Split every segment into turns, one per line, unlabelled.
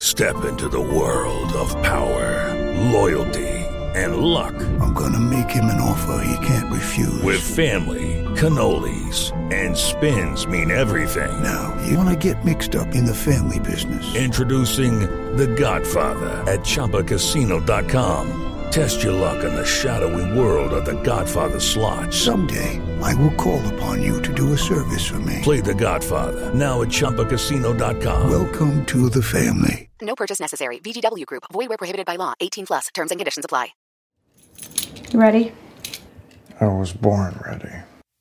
Step into the world of power, loyalty, and luck.
I'm gonna make him an offer he can't refuse.
With family, cannolis, and spins mean everything.
Now, you wanna get mixed up in the family business.
Introducing The Godfather at ChumbaCasino.com. Test your luck in the shadowy world of The Godfather slot.
Someday, I will call upon you to do a service for me.
Play The Godfather, now at ChumbaCasino.com.
Welcome to the family.
No purchase necessary. VGW Group. Void where prohibited by law. 18 plus. Terms and conditions apply.
You ready?
I was born ready.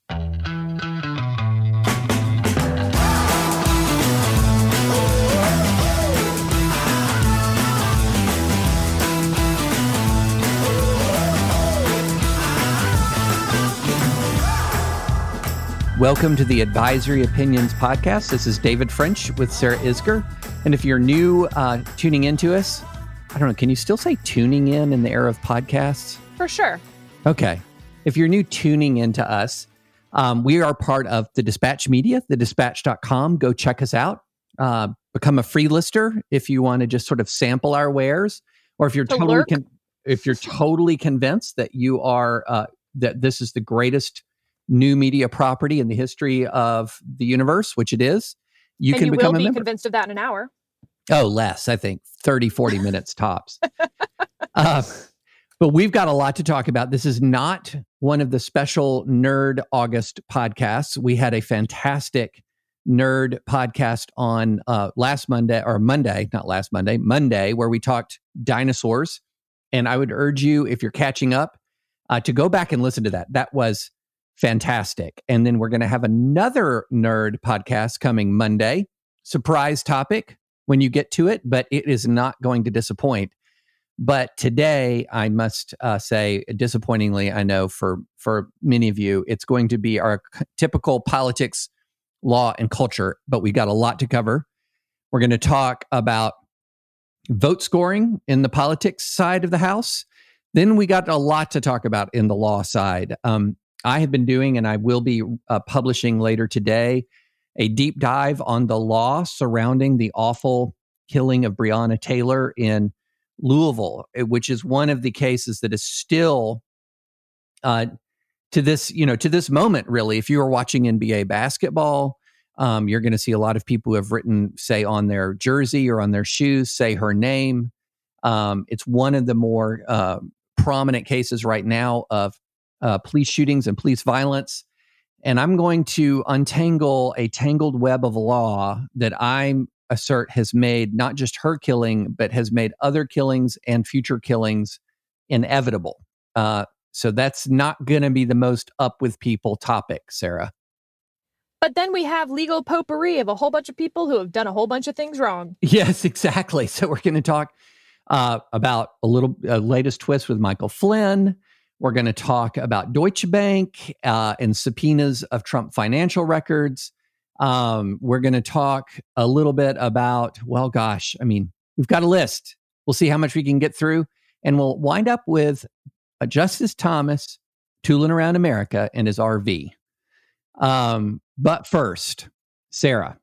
Welcome to the Advisory Opinions Podcast. This is David French with Sarah Isger. And if you're new tuning into us, I don't know, can you still say tuning in the era of podcasts?
For sure.
Okay. If you're new tuning into us, we are part of The Dispatch Media, thedispatch.com. Go check us out. Become a free lister if you want to just sort of sample our wares, or if you're totally convinced that you are that this is the greatest new media property in the history of the universe, which it is, you can become a member.
You will be convinced of that in an hour.
Oh, less, I think 30, 40 minutes tops. But we've got a lot to talk about. This is not one of the special Nerd August podcasts. We had a fantastic nerd podcast on Monday, where we talked dinosaurs. And I would urge you, if you're catching up, to go back and listen to that. That was fantastic. And then we're going to have another nerd podcast coming Monday. Surprise topic when you get to it, but it is not going to disappoint. But today, I must say, disappointingly, I know for many of you, it's going to be our typical politics, law, and culture, but we got a lot to cover. We're going to talk about vote scoring in the politics side of the House. Then we got a lot to talk about in the law side. I have been doing, and I will be publishing later today, a deep dive on the law surrounding the awful killing of Breonna Taylor in Louisville, which is one of the cases that is still, to this moment, really. If you are watching NBA basketball, you're going to see a lot of people who have written, say, on their jersey or on their shoes, say her name. It's one of the more prominent cases right now of police shootings and police violence. And I'm going to untangle a tangled web of law that I assert has made not just her killing, but has made other killings and future killings inevitable. So that's not going to be the most up with people topic, Sarah.
But then we have legal potpourri of a whole bunch of people who have done a whole bunch of things wrong.
Yes, exactly. So we're going to talk about a latest twist with Michael Flynn. We're going to talk about Deutsche Bank and subpoenas of Trump financial records. We're going to talk a little bit about, we've got a list. We'll see how much we can get through. And we'll wind up with Justice Thomas tooling around America in his RV. But first, Sarah,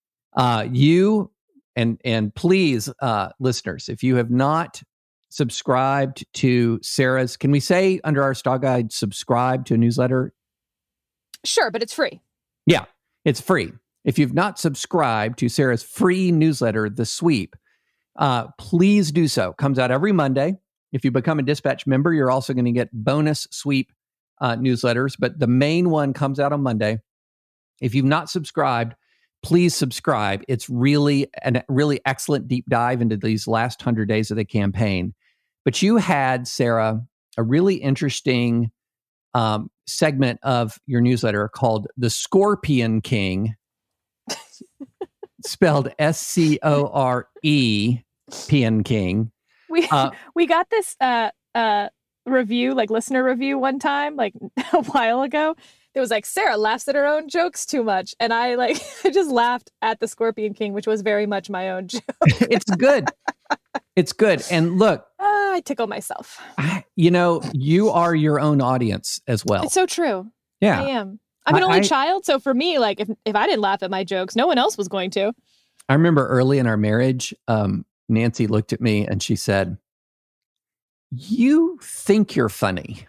you and please, listeners, if you have not subscribed to Sarah's, can we say under our style guide, subscribe to a newsletter?
Sure, but it's free.
Yeah, it's free. If you've not subscribed to Sarah's free newsletter, The Sweep, please do so. Comes out every Monday. If you become a Dispatch member, you're also going to get bonus Sweep newsletters, but the main one comes out on Monday. If you've not subscribed, please subscribe. It's really a really excellent deep dive into these last 100 days of the campaign. But you had, Sarah, a really interesting segment of your newsletter called The Scorpion King, spelled Score Pian King.
We got this review, like listener review one time, like a while ago. It was like, Sarah laughs at her own jokes too much. And I just laughed at the Scorpion King, which was very much my own joke.
It's good. It's good. And look,
I tickle myself.
You are your own audience as well.
It's so true.
Yeah.
I am. I'm an only child. So for me, like if I didn't laugh at my jokes, no one else was going to.
I remember early in our marriage, Nancy looked at me and she said, "You think you're funny,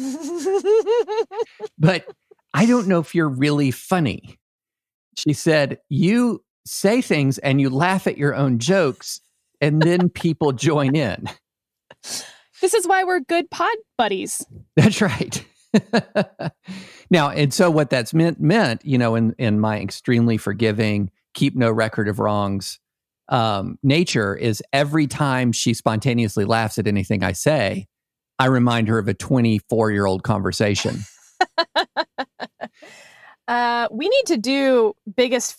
but I don't know if you're really funny." She said, "You say things and you laugh at your own jokes, and then people join in."
This is why we're good pod buddies.
That's right. Now, and so what that's meant, in my extremely forgiving, keep no record of wrongs nature, is every time she spontaneously laughs at anything I say, I remind her of a 24-year-old conversation.
We need to do biggest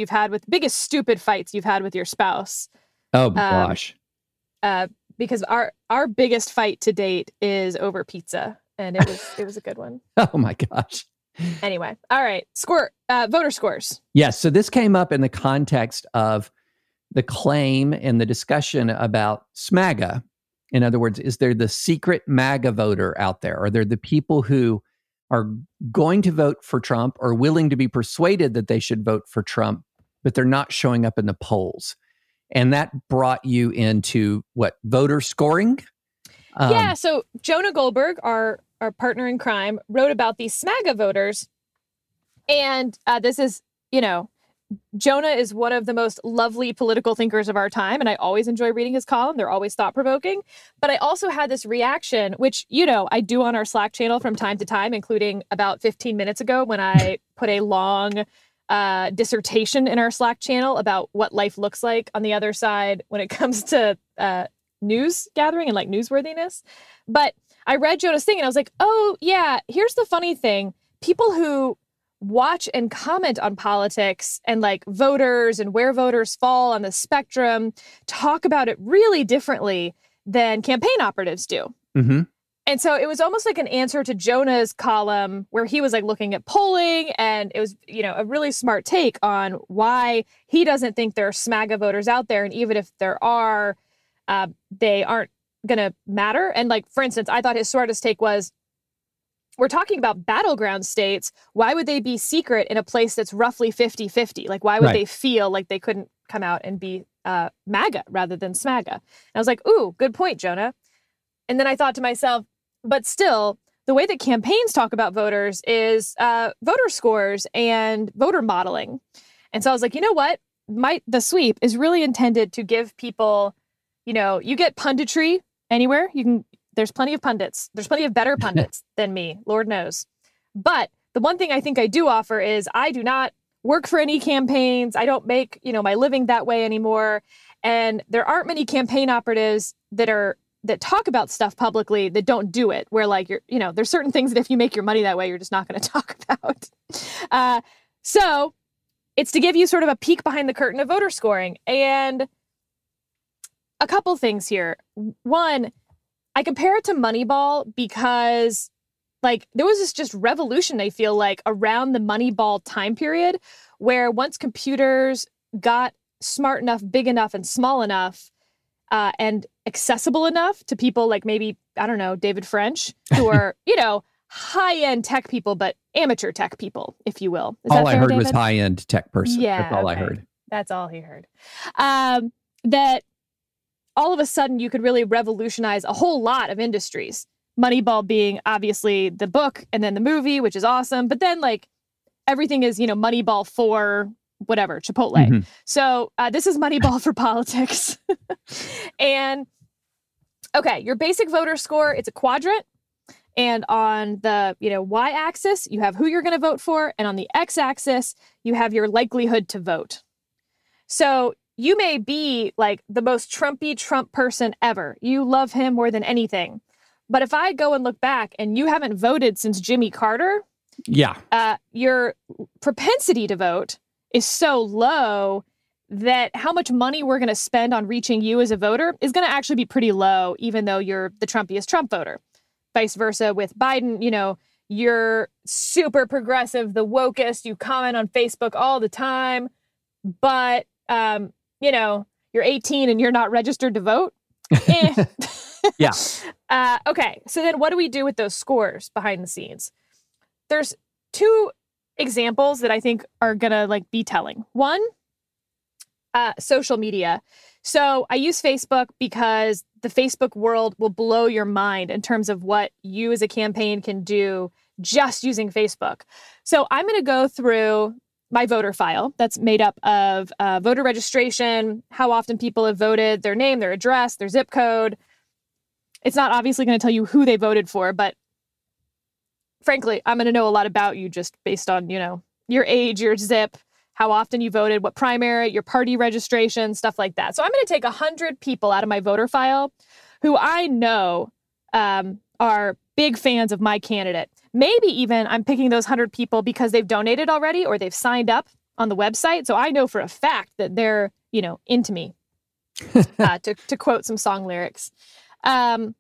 stupid fights you've had with your spouse.
Oh gosh.
Because our biggest fight to date is over pizza, and it was a good one.
Oh my gosh.
Anyway, all right. Voter scores.
Yes. So this came up in the context of the claim and the discussion about SMAGA. In other words, is there the secret MAGA voter out there? Are there the people who are going to vote for Trump or willing to be persuaded that they should vote for Trump, but they're not showing up in the polls? And that brought you into what, voter scoring?
Yeah. So Jonah Goldberg, our partner in crime, wrote about these SMAGA voters. And this is, Jonah is one of the most lovely political thinkers of our time, and I always enjoy reading his column. They're always thought-provoking. But I also had this reaction, which, I do on our Slack channel from time to time, including about 15 minutes ago when I put a long dissertation in our Slack channel about what life looks like on the other side when it comes to news gathering and newsworthiness. But I read Jonah's thing and I was like, oh, yeah, here's the funny thing. People who watch and comment on politics and voters and where voters fall on the spectrum talk about it really differently than campaign operatives do. Mm-hmm. And so it was almost like an answer to Jonah's column where he was looking at polling, and it was, a really smart take on why he doesn't think there are SMAGA voters out there. And even if there are, they aren't going to matter. And for instance, I thought his smartest take was, we're talking about battleground states. Why would they be secret in a place that's roughly 50-50? Why would they feel like they couldn't come out and be MAGA rather than SMAGA? And I was like, ooh, good point, Jonah. And then I thought to myself, but still, the way that campaigns talk about voters is voter scores and voter modeling. And so I was like, you know what? The sweep is really intended to give people, you get punditry anywhere. There's plenty of pundits. There's plenty of better pundits than me, Lord knows. But the one thing I think I do offer is I do not work for any campaigns. I don't make, my living that way anymore. And there aren't many campaign operatives that talk about stuff publicly that don't do it, where there's certain things that if you make your money that way, you're just not going to talk about. So it's to give you sort of a peek behind the curtain of voter scoring. And a couple things here. One, I compare it to Moneyball because there was this just revolution, I feel like, around the Moneyball time period where once computers got smart enough, big enough, and small enough, and accessible enough to people like maybe, I don't know, David French, who are, high-end tech people, but amateur tech people, if you will.
All I heard was high-end tech person. Yeah, that's all I heard.
That's all he heard. That all of a sudden you could really revolutionize a whole lot of industries. Moneyball being obviously the book and then the movie, which is awesome. But then everything is, Moneyball for whatever, Chipotle. Mm-hmm. So this is Moneyball for politics. And okay, your basic voter score, it's a quadrant. And on the, y-axis, you have who you're going to vote for. And on the x-axis, you have your likelihood to vote. So you may be the most Trumpy Trump person ever. You love him more than anything. But if I go and look back and you haven't voted since Jimmy Carter, your propensity to vote is so low that how much money we're going to spend on reaching you as a voter is going to actually be pretty low, even though you're the Trumpiest Trump voter. Vice versa with Biden, you're super progressive, the wokest, you comment on Facebook all the time, but you're 18 and you're not registered to vote.
Yeah.
Okay. So then what do we do with those scores behind the scenes? There's two examples that I think are going to be telling. One, social media. So I use Facebook because the Facebook world will blow your mind in terms of what you as a campaign can do just using Facebook. So I'm going to go through my voter file that's made up of voter registration, how often people have voted, their name, their address, their zip code. It's not obviously going to tell you who they voted for, but frankly, I'm going to know a lot about you just based on, your age, your zip, how often you voted, what primary, your party registration, stuff like that. So I'm going to take 100 people out of my voter file who I know are big fans of my candidate. Maybe even I'm picking those 100 people because they've donated already or they've signed up on the website. So I know for a fact that they're, into me, to quote some song lyrics. Then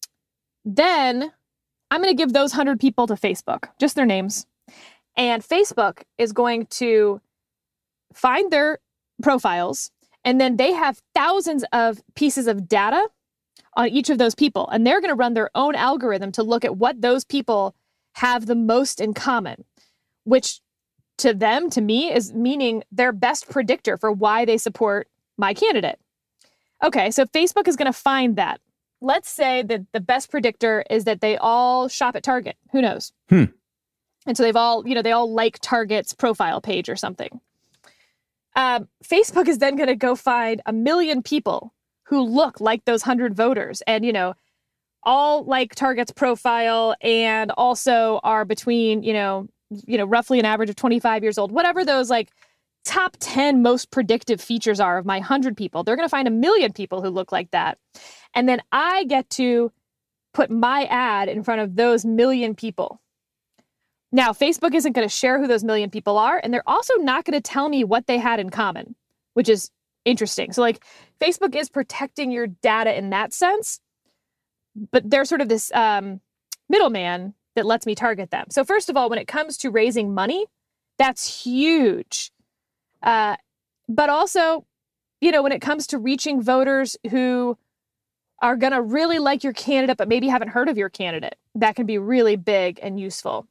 I'm going to give those 100 people to Facebook, just their names. And Facebook is going to find their profiles, and then they have thousands of pieces of data on each of those people. And they're going to run their own algorithm to look at what those people have the most in common, which to them, to me, is meaning their best predictor for why they support my candidate. Okay, so Facebook is going to find that. Let's say that the best predictor is that they all shop at Target. Who knows? And so they all like Target's profile page or something. Facebook is then going to go find 1 million people who look like those 100 voters and, all like Target's profile and also are between, roughly an average of 25 years old, whatever those like top 10 most predictive features are of my 100 people. They're going to find 1 million people who look like that. And then I get to put my ad in front of those 1 million people. Now, Facebook isn't going to share who those 1 million people are, and they're also not going to tell me what they had in common, which is interesting. So, Facebook is protecting your data in that sense, but they're sort of this middleman that lets me target them. So, first of all, when it comes to raising money, that's huge. But also, when it comes to reaching voters who are going to really like your candidate, but maybe haven't heard of your candidate, that can be really big and useful.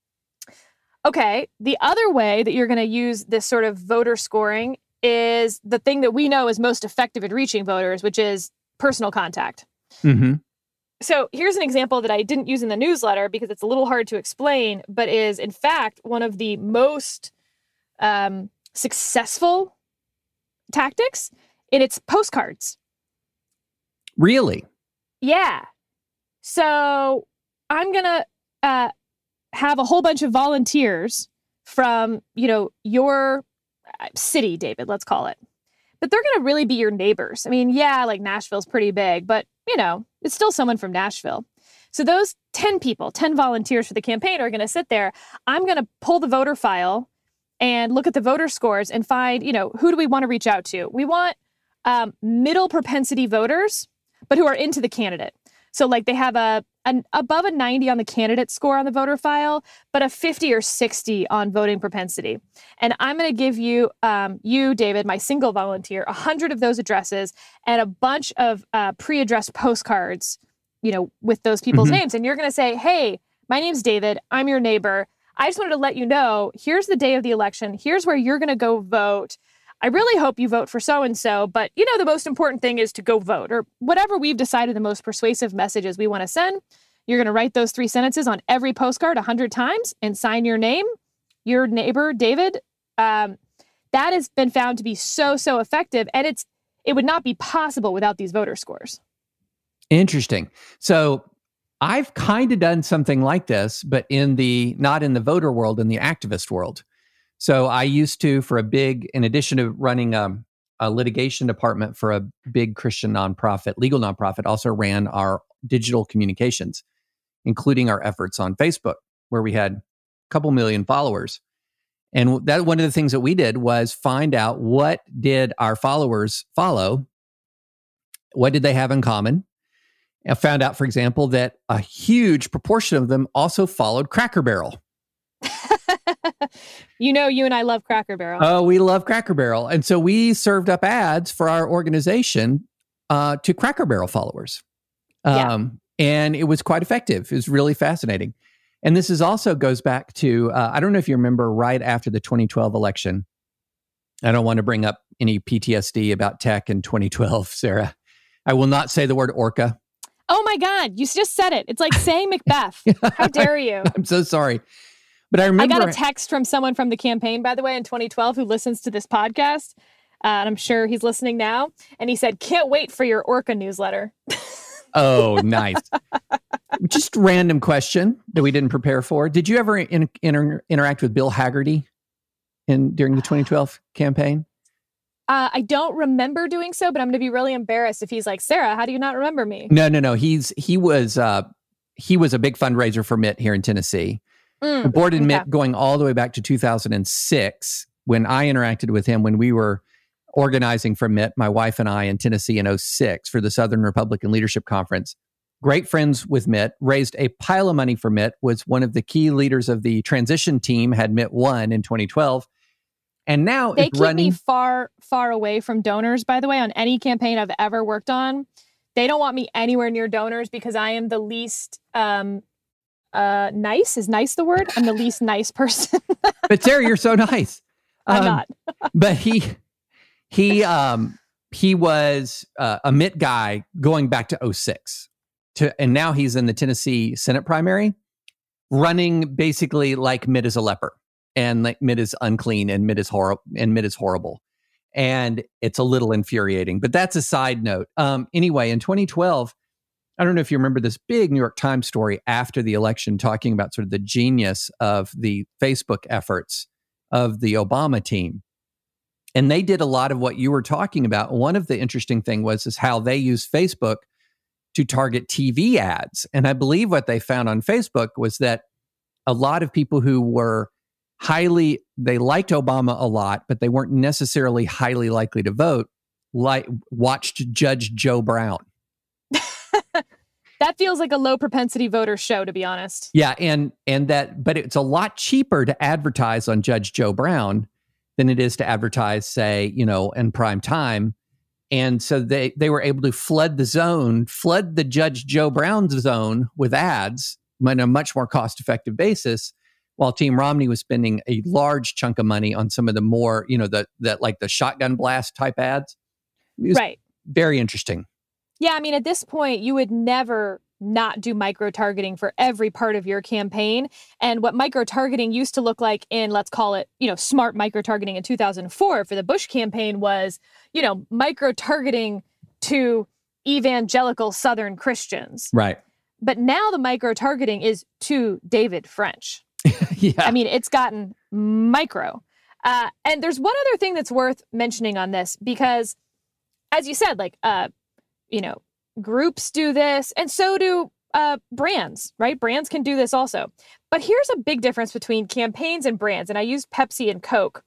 Okay, the other way that you're going to use this sort of voter scoring is the thing that we know is most effective at reaching voters, which is personal contact. Mm-hmm. So here's an example that I didn't use in the newsletter because it's a little hard to explain, but is in fact one of the most successful tactics, and it's postcards.
Really?
Yeah. So I'm going to have a whole bunch of volunteers from, your city, David, let's call it. But they're going to really be your neighbors. I mean, yeah, like Nashville's pretty big, but, it's still someone from Nashville. So those 10 people, 10 volunteers for the campaign are going to sit there. I'm going to pull the voter file and look at the voter scores and find, who do we want to reach out to? We want middle propensity voters, but who are into the candidate. So they have an above a 90 on the candidate score on the voter file, but a 50 or 60 on voting propensity. And I'm going to give you, David, my single volunteer, 100 of those addresses and a bunch of pre-addressed postcards, with those people's names. And you're going to say, hey, my name's David. I'm your neighbor. I just wanted to let you know, here's the day of the election. Here's where you're going to go vote. I really hope you vote for so-and-so, but the most important thing is to go vote, or whatever we've decided the most persuasive messages we want to send. You're going to write those 3 sentences on every postcard 100 times and sign your name, your neighbor, David. That has been found to be so effective, and it would not be possible without these voter scores.
Interesting. So I've kind of done something like this, but not in the voter world, in the activist world. So I used to, in addition to running a litigation department for a big Christian nonprofit, legal nonprofit, also ran our digital communications, including our efforts on Facebook, where we had a couple million followers. And that one of the things that we did was find out what did our followers follow, what did they have in common. I found out, for example, that a huge proportion of them also followed Cracker Barrel.
You and I love Cracker Barrel.
Oh, we love Cracker Barrel. And so we served up ads for our organization to Cracker Barrel followers. And it was quite effective. It was really fascinating. And this also goes back to, I don't know if you remember, right after the 2012 election, I don't want to bring up any PTSD about tech in 2012, Sarah. I will not say the word orca.
Oh my God, you just said it. It's like saying Macbeth. How dare you?
I'm so sorry. But I remember...
I got a text from someone from the campaign, by the way, in 2012 who listens to this podcast. And I'm sure he's listening now. And he said, can't wait for your orca newsletter.
Oh, nice. Just random question that we didn't prepare for. Did you ever interact with Bill Haggerty during the 2012 campaign?
I don't remember doing so, but I'm going to be really embarrassed if he's like, Sarah, how do you not remember me?
No. He was a big fundraiser for Mitt here in Tennessee. Boarded Mitt going all the way back to 2006 when I interacted with him when we were organizing for Mitt, my wife and I, in Tennessee in 2006 for the Southern Republican Leadership Conference. Great friends with Mitt, raised a pile of money for Mitt, was one of the key leaders of the transition team, had Mitt won in 2012. And now
they keep me far, far away from donors, by the way, on any campaign I've ever worked on. They don't want me anywhere near donors because I am the least nice. Is nice the word? I'm the least nice person.
But Sarah, you're so nice.
I'm not.
But he was a Mitt guy going back to 2006. And now he's in the Tennessee Senate primary, running basically like Mitt is a leper. And like Mitt is unclean and Mitt is horrible. And it's a little infuriating, but that's a side note. Anyway, in 2012, I don't know if you remember this big New York Times story after the election talking about sort of the genius of the Facebook efforts of the Obama team. And they did a lot of what you were talking about. One of the interesting thing was how they used Facebook to target TV ads. And I believe what they found on Facebook was that a lot of people who were they liked Obama a lot, but they weren't necessarily highly likely to vote, watched Judge Joe Brown.
That feels like a low propensity voter show, to be honest.
Yeah, but it's a lot cheaper to advertise on Judge Joe Brown than it is to advertise, say, in prime time. And so they were able to flood the Judge Joe Brown zone with ads on a much more cost-effective basis, while Team Romney was spending a large chunk of money on some of the more, like the shotgun blast type ads.
Right.
Very interesting.
Yeah, I mean, at this point, you would never not do micro-targeting for every part of your campaign. And what micro-targeting used to look like in, let's call it, smart micro-targeting in 2004 for the Bush campaign was, micro-targeting to evangelical Southern Christians.
Right.
But now the micro-targeting is to David French.
Yeah.
I mean, it's gotten micro. And there's one other thing that's worth mentioning on this, because as you said, groups do this and so do brands, right? Brands can do this also. But here's a big difference between campaigns and brands. And I used Pepsi and Coke.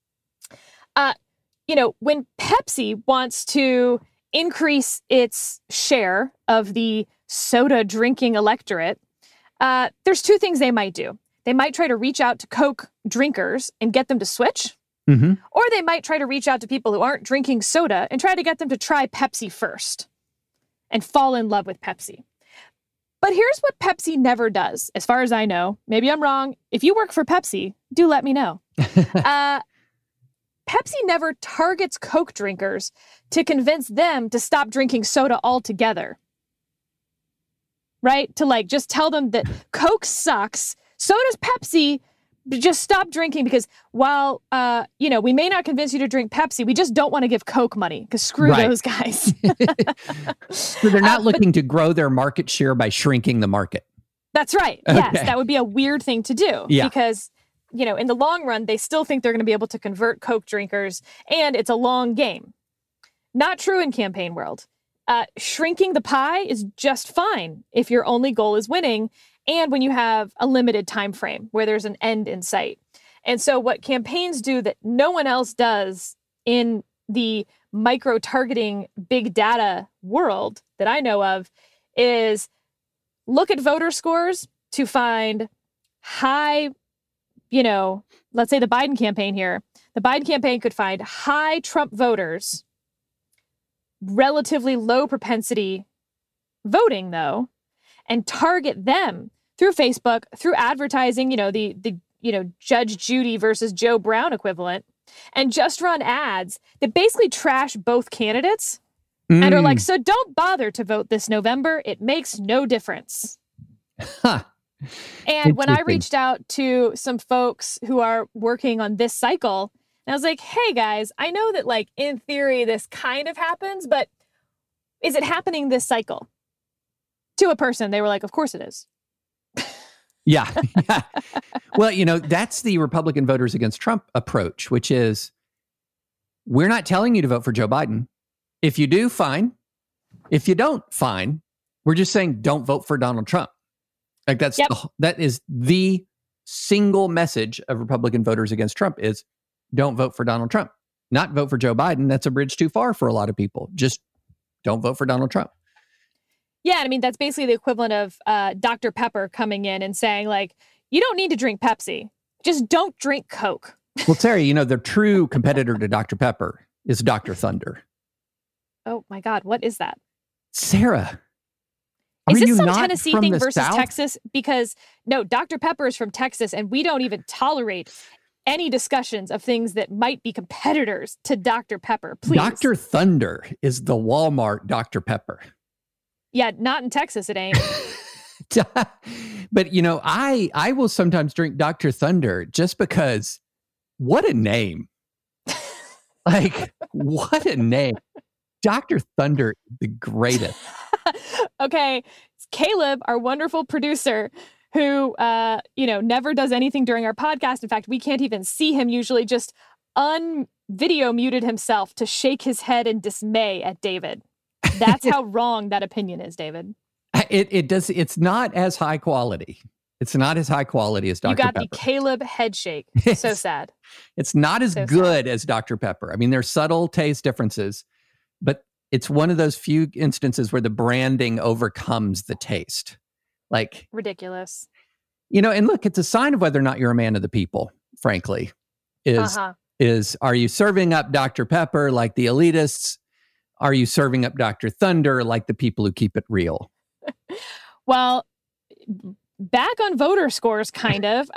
When Pepsi wants to increase its share of the soda drinking electorate, there's two things they might do. They might try to reach out to Coke drinkers and get them to switch. Mm-hmm. Or they might try to reach out to people who aren't drinking soda and try to get them to try Pepsi first and fall in love with Pepsi. But here's what Pepsi never does, as far as I know. Maybe I'm wrong. If you work for Pepsi, do let me know. Pepsi never targets Coke drinkers to convince them to stop drinking soda altogether. Right? To just tell them that Coke sucks, so does Pepsi. Just stop drinking because while, we may not convince you to drink Pepsi, we just don't want to give Coke money because screw those guys.
So they're not looking to grow their market share by shrinking the market.
That's right. Okay. Yes, that would be a weird thing to do because, in the long run, they still think they're going to be able to convert Coke drinkers and it's a long game. Not true in campaign world. Shrinking the pie is just fine if your only goal is winning and when you have a limited time frame where there's an end in sight. And so what campaigns do that no one else does in the micro-targeting big data world that I know of is look at voter scores to find high, let's say the Biden campaign here. The Biden campaign could find high Trump voters, relatively low propensity voting though, and target them through Facebook, through advertising, the Judge Judy versus Joe Brown equivalent, and just run ads that basically trash both candidates and are like, so don't bother to vote this November. It makes no difference.
Huh.
And when I reached out to some folks who are working on this cycle, and I was like, hey guys, I know that like in theory this kind of happens, but is it happening this cycle? To a person, they were like, of course it is.
Yeah. Well, that's the Republican voters against Trump approach, which is we're not telling you to vote for Joe Biden. If you do, fine. If you don't, fine. We're just saying don't vote for Donald Trump. Like that is the single message of Republican voters against Trump is don't vote for Donald Trump. Not vote for Joe Biden. That's a bridge too far for a lot of people. Just don't vote for Donald Trump.
Yeah, I mean, that's basically the equivalent of Dr. Pepper coming in and saying, like, you don't need to drink Pepsi. Just don't drink Coke.
Well, Terry, the true competitor to Dr. Pepper is Dr. Thunder.
Oh, my God. What is that?
Sarah.
Is this some Tennessee thing versus South? Texas? Because, no, Dr. Pepper is from Texas, and we don't even tolerate any discussions of things that might be competitors to Dr. Pepper. Please.
Dr. Thunder is the Walmart Dr. Pepper.
Yeah, not in Texas, it ain't.
But, I will sometimes drink Dr. Thunder just because what a name. Like, what a name. Dr. Thunder is the greatest.
Okay, it's Caleb, our wonderful producer, who, never does anything during our podcast. In fact, we can't even see him usually, just video muted himself to shake his head in dismay at David. That's how wrong that opinion is, David.
It does. It's not as high quality. It's not as high quality as Dr. Pepper.
You got the Caleb head shake. So sad.
It's not as good as Dr. Pepper. I mean, there's subtle taste differences, but it's one of those few instances where the branding overcomes the taste. Like
ridiculous.
And look, it's a sign of whether or not you're a man of the people, frankly, is are you serving up Dr. Pepper like the elitists? Are you serving up Dr. Thunder like the people who keep it real?
Well, back on voter scores, kind of.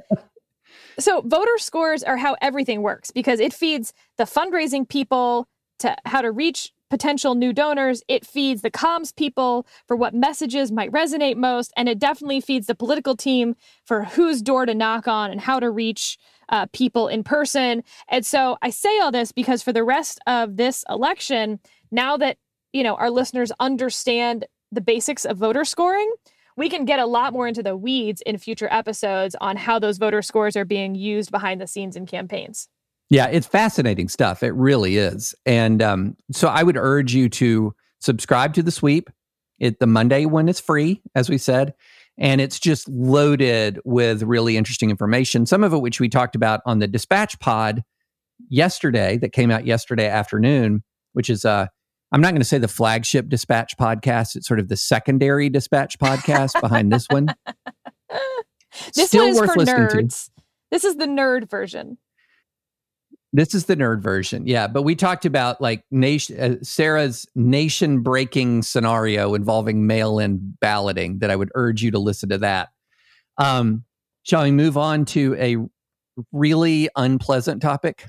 So voter scores are how everything works because it feeds the fundraising people to how to reach potential new donors. It feeds the comms people for what messages might resonate most. And it definitely feeds the political team for whose door to knock on and how to reach people in person. And so I say all this because for the rest of this election, now that, our listeners understand the basics of voter scoring, we can get a lot more into the weeds in future episodes on how those voter scores are being used behind the scenes in campaigns.
Yeah, it's fascinating stuff. It really is. And so I would urge you to subscribe to The Sweep. The Monday one is free, as we said, and it's just loaded with really interesting information, some of it which we talked about on the Dispatch Pod yesterday that came out yesterday afternoon, which is, I'm not going to say the flagship Dispatch podcast. It's sort of the secondary Dispatch podcast behind this one.
This
Still
one is
worth
for
listening
nerds. This is the nerd version.
This is the nerd version. Yeah. But we talked about like Sarah's nation-breaking scenario involving mail-in balloting that I would urge you to listen to that. Shall we move on to a really unpleasant topic?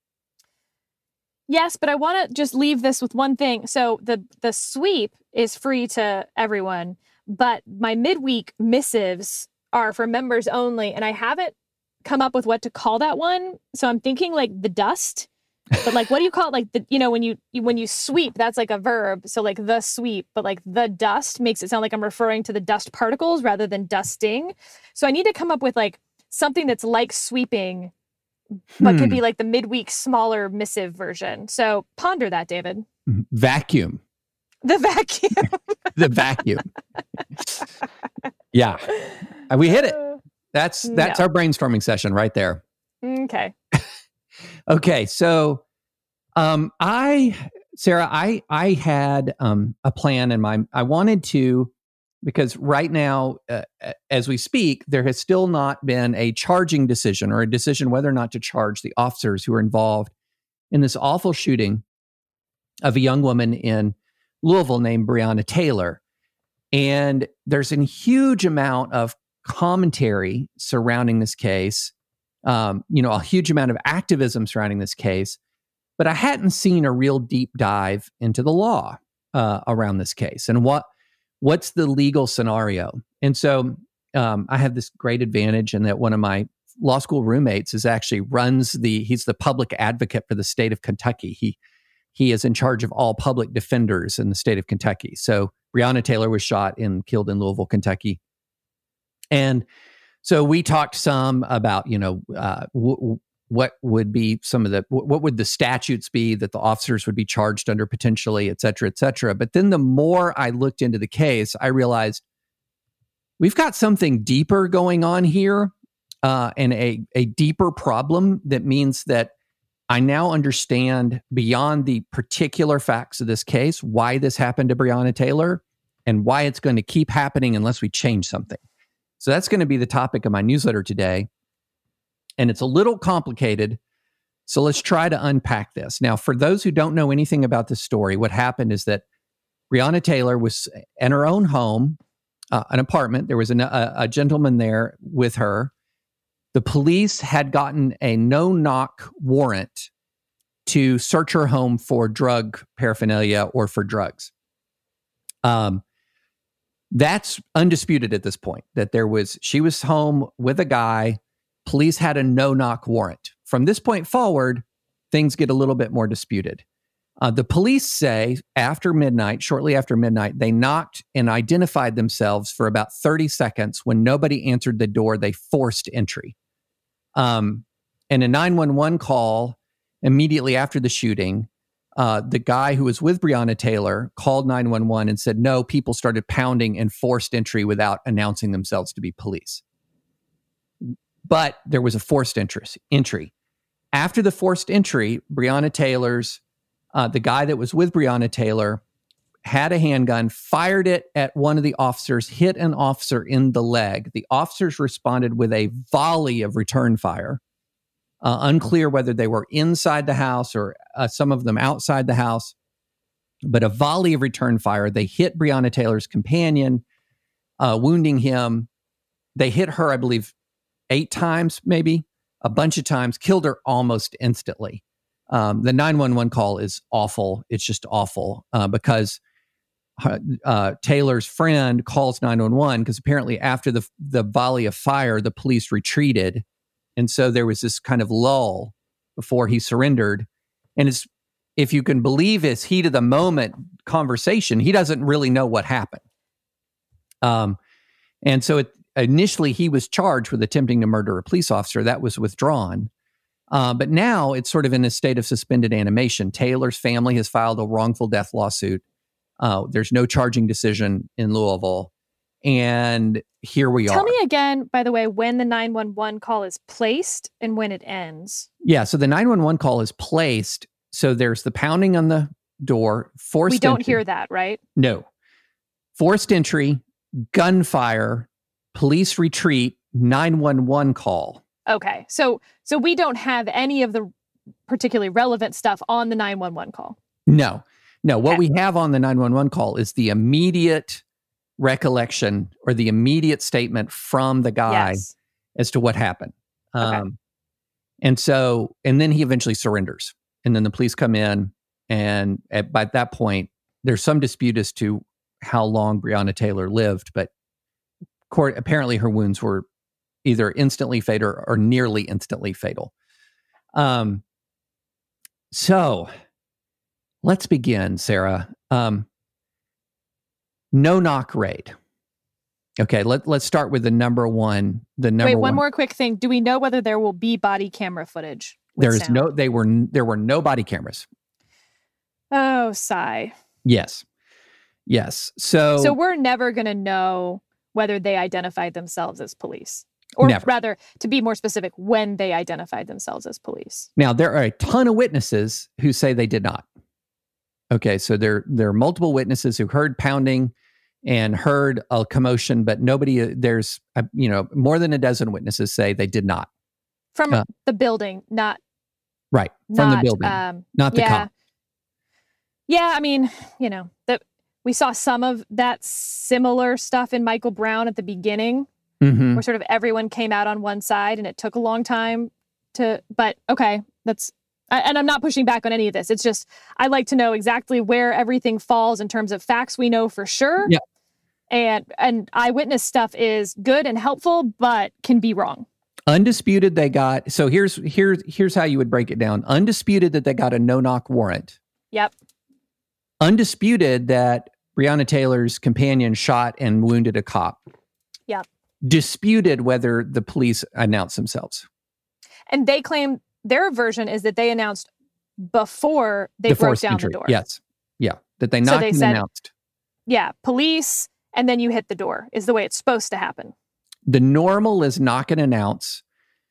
Yes, but I want to just leave this with one thing. So the sweep is free to everyone, but my midweek missives are for members only, and I haven't come up with what to call that one. So I'm thinking like the dust, but like what do you call it? Like when you sweep, that's like a verb. So like the sweep, but like the dust makes it sound like I'm referring to the dust particles rather than dusting. So I need to come up with like something that's like sweeping, but could be like the midweek smaller missive version. So ponder that, David.
Vacuum.
The vacuum.
The vacuum. Yeah. We hit it. That's our brainstorming session right there.
Okay.
Okay. So Sarah, I had a plan in mind. I wanted to, because right now, as we speak, there has still not been a charging decision or a decision whether or not to charge the officers who are involved in this awful shooting of a young woman in Louisville named Breonna Taylor. And there's a huge amount of commentary surrounding this case a huge amount of activism surrounding this case, but I hadn't seen a real deep dive into the law around this case and what's the legal scenario. And so I have this great advantage in that one of my law school roommates he's the public advocate for the state of Kentucky. He is in charge of all public defenders in the state of Kentucky. So Breonna Taylor was shot and killed in Louisville, Kentucky. And so we talked some about, what would be what would the statutes be that the officers would be charged under potentially, et cetera, et cetera. But then the more I looked into the case, I realized we've got something deeper going on here, and a deeper problem that means that I now understand beyond the particular facts of this case why this happened to Breonna Taylor and why it's going to keep happening unless we change something. So that's going to be the topic of my newsletter today. And it's a little complicated, so let's try to unpack this. Now, for those who don't know anything about this story, what happened is that Breonna Taylor was in her own home, an apartment. There was a gentleman there with her. The police had gotten a no-knock warrant to search her home for drug paraphernalia or for drugs. That's undisputed at this point, that she was home with a guy. Police had a no-knock warrant. From this point forward, things get a little bit more disputed. The police say shortly after midnight, they knocked and identified themselves for about 30 seconds. When nobody answered the door, they forced entry. And a 911 call immediately after the shooting, the guy who was with Breonna Taylor called 911 and said, no, people started pounding and forced entry without announcing themselves to be police. But there was a forced entry. After the forced entry, Breonna Taylor's, the guy that was with Breonna Taylor had a handgun, fired it at one of the officers, hit an officer in the leg. The officers responded with a volley of return fire. Unclear whether they were inside the house or some of them outside the house, but a volley of return fire. They hit Breonna Taylor's companion, wounding him. They hit her, I believe, 8 times, maybe a bunch of times, killed her almost instantly. The 911 call is awful. It's just awful because Taylor's friend calls 911 because apparently after the volley of fire, the police retreated. And so there was this kind of lull before he surrendered. And if you can believe his heat of the moment conversation, he doesn't really know what happened. And so initially he was charged with attempting to murder a police officer. That was withdrawn. But now it's sort of in a state of suspended animation. Taylor's family has filed a wrongful death lawsuit. There's no charging decision in Louisville. And here we are.
Tell me again, by the way, when the 911 call is placed and when it ends.
Yeah, so the 911 call is placed. So there's the pounding on the door, forced entry.
We don't hear that, right?
No. Forced entry, gunfire, police retreat, 911 call.
Okay. So we don't have any of the particularly relevant stuff on the 911 call.
No. What we have on the 911 call is the immediate recollection or the immediate statement from the guy as to what happened. And then he eventually surrenders. And then the police come in, and by that point, there's some dispute as to how long Breonna Taylor lived, but apparently her wounds were either instantly fatal or nearly instantly fatal. So let's begin, Sarah. No-knock raid. Okay, let's start with the number one. Wait,
one more quick thing. Do we know whether there will be body camera footage?
There were no body cameras.
Oh, sigh.
Yes. So
we're never going to know whether they identified themselves as police. Or
never.
Rather, to be more specific, when they identified themselves as police.
Now, there are a ton of witnesses who say they did not. Okay, so there are multiple witnesses who heard pounding and heard a commotion, but there's more than a dozen witnesses say they did not.
From the building, not...
Right, from the building, not the cop.
Yeah, I mean, we saw some of that similar stuff in Michael Brown at the beginning.
Mhm.
where sort of everyone came out on one side and it took a long time but okay, and I'm not pushing back on any of this. It's just, I like to know exactly where everything falls in terms of facts we know for sure.
Yeah.
And eyewitness stuff is good and helpful, but can be wrong.
Undisputed, they got, so here's how you would break it down. Undisputed that they got a no-knock warrant.
Yep.
Undisputed that Breonna Taylor's companion shot and wounded a cop.
Yep.
Disputed whether the police announced themselves.
And they claim their version is that they announced before they broke down the door.
Yes. Yeah. That they knocked and announced.
Yeah. Police, and then you hit the door is the way it's supposed to happen.
The normal is knock and announce.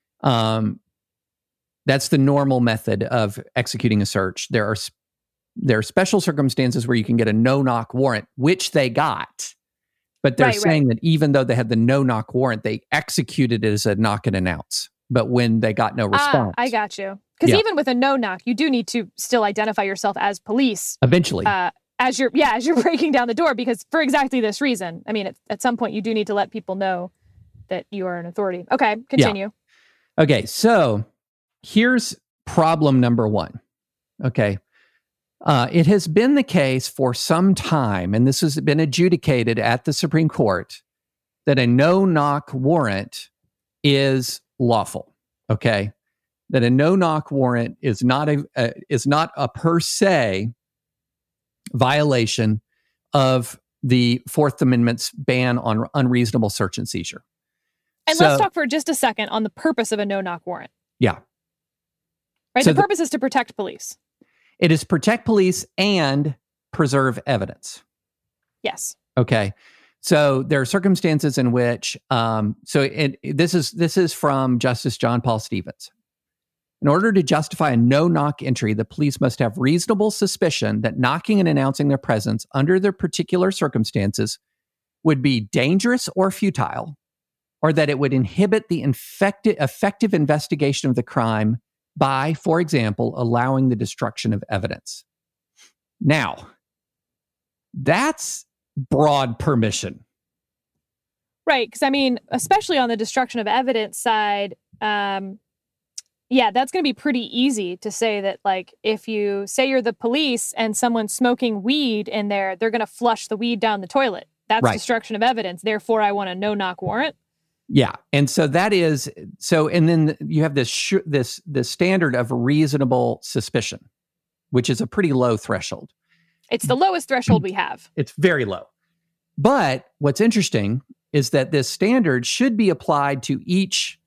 That's the normal method of executing a search. There are special circumstances where you can get a no-knock warrant, which they got. But they're saying that even though they had the no-knock warrant, they executed it as a knock and announce. But when they got no response.
I got you. Because even with a no-knock, you do need to still identify yourself as police.
Eventually.
As you're breaking down the door, because for exactly this reason. I mean, at some point, you do need to let people know that you are an authority. Okay, continue.
Yeah. Okay, so here's problem number one. Okay. It has been the case for some time, and this has been adjudicated at the Supreme Court, that a no-knock warrant is lawful. Okay, that a no-knock warrant is not a per se violation of the Fourth Amendment's ban on unreasonable search and seizure.
And let's talk for just a second on the purpose of a no-knock warrant.
Yeah.
Right. So the purpose is to protect police.
It is protect police and preserve evidence.
Yes.
Okay. So there are circumstances in which, this is from Justice John Paul Stevens. In order to justify a no-knock entry, the police must have reasonable suspicion that knocking and announcing their presence under their particular circumstances would be dangerous or futile, or that it would inhibit the effective investigation of the crime by, for example, allowing the destruction of evidence. Now, that's broad permission.
Right, because I mean, especially on the destruction of evidence side, that's going to be pretty easy to say that, like, if you say you're the police and someone's smoking weed in there, they're going to flush the weed down the toilet. That's destruction of evidence. Therefore, I want a no-knock warrant.
Yeah, and so that is so. And then you have this standard of reasonable suspicion, which is a pretty low threshold.
It's the lowest threshold we have.
It's very low. But what's interesting is that this standard should be applied to each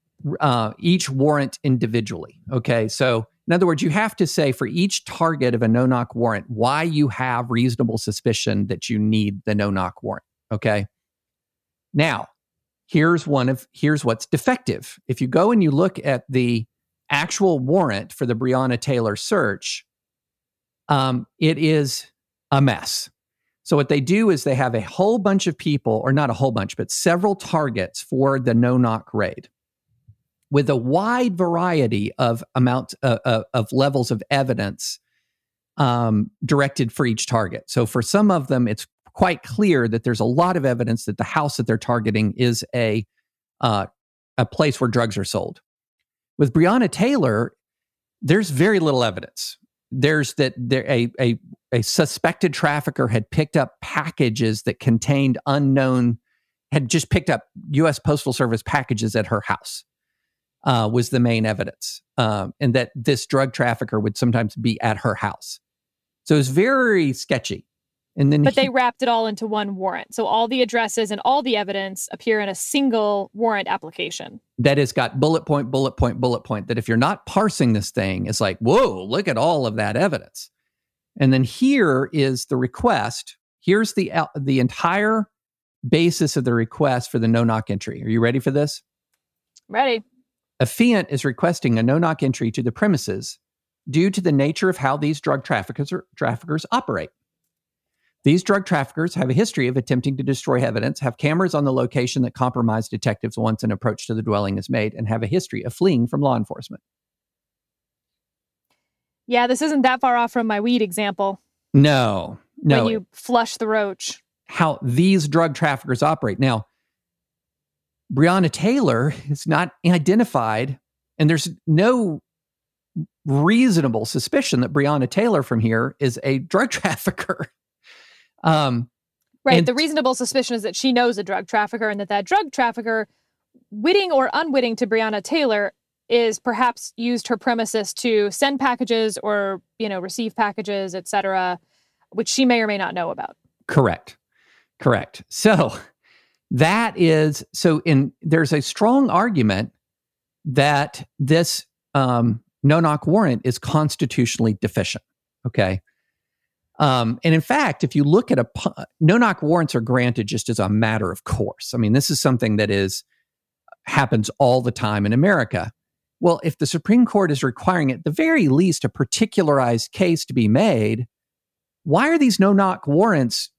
warrant individually. Okay, so in other words, you have to say for each target of a no-knock warrant why you have reasonable suspicion that you need the no-knock warrant. Okay, now here's what's defective. If you go and you look at the actual warrant for the Breonna Taylor search, it is a mess. So what they do is they have a whole bunch of people, or not a whole bunch, but several targets for the no-knock raid, with a wide variety of amounts of levels of evidence directed for each target. So for some of them, it's quite clear that there's a lot of evidence that the house that they're targeting is a place where drugs are sold. With Breonna Taylor, there's very little evidence. There's that a suspected trafficker had picked up packages that contained had just picked up U.S. Postal Service packages at her house. Was the main evidence, and that this drug trafficker would sometimes be at her house. So it was very sketchy. And then,
they wrapped it all into one warrant. So all the addresses and all the evidence appear in a single warrant application.
That has got bullet point, bullet point, bullet point. That if you're not parsing this thing, it's like, whoa, look at all of that evidence. And then here is the request. Here's the entire basis of the request for the no-knock entry. Are you ready for this?
Ready.
Affiant is requesting a no-knock entry to the premises due to the nature of how these drug traffickers operate. These drug traffickers have a history of attempting to destroy evidence, have cameras on the location that compromise detectives once an approach to the dwelling is made, and have a history of fleeing from law enforcement.
Yeah, this isn't that far off from my weed example.
No.
When you flush the roach.
How these drug traffickers operate. Now, Breonna Taylor is not identified, and there's no reasonable suspicion that Breonna Taylor from here is a drug trafficker.
Right. The reasonable suspicion is that she knows a drug trafficker, and that drug trafficker, witting or unwitting to Breonna Taylor, is perhaps used her premises to send packages or, receive packages, etc., which she may or may not know about.
Correct. So there's a strong argument that this no-knock warrant is constitutionally deficient. Okay. And in fact, if you look at no-knock warrants are granted just as a matter of course. I mean, this is something that happens all the time in America. Well, if the Supreme Court is requiring at the very least a particularized case to be made, why are these no-knock warrants,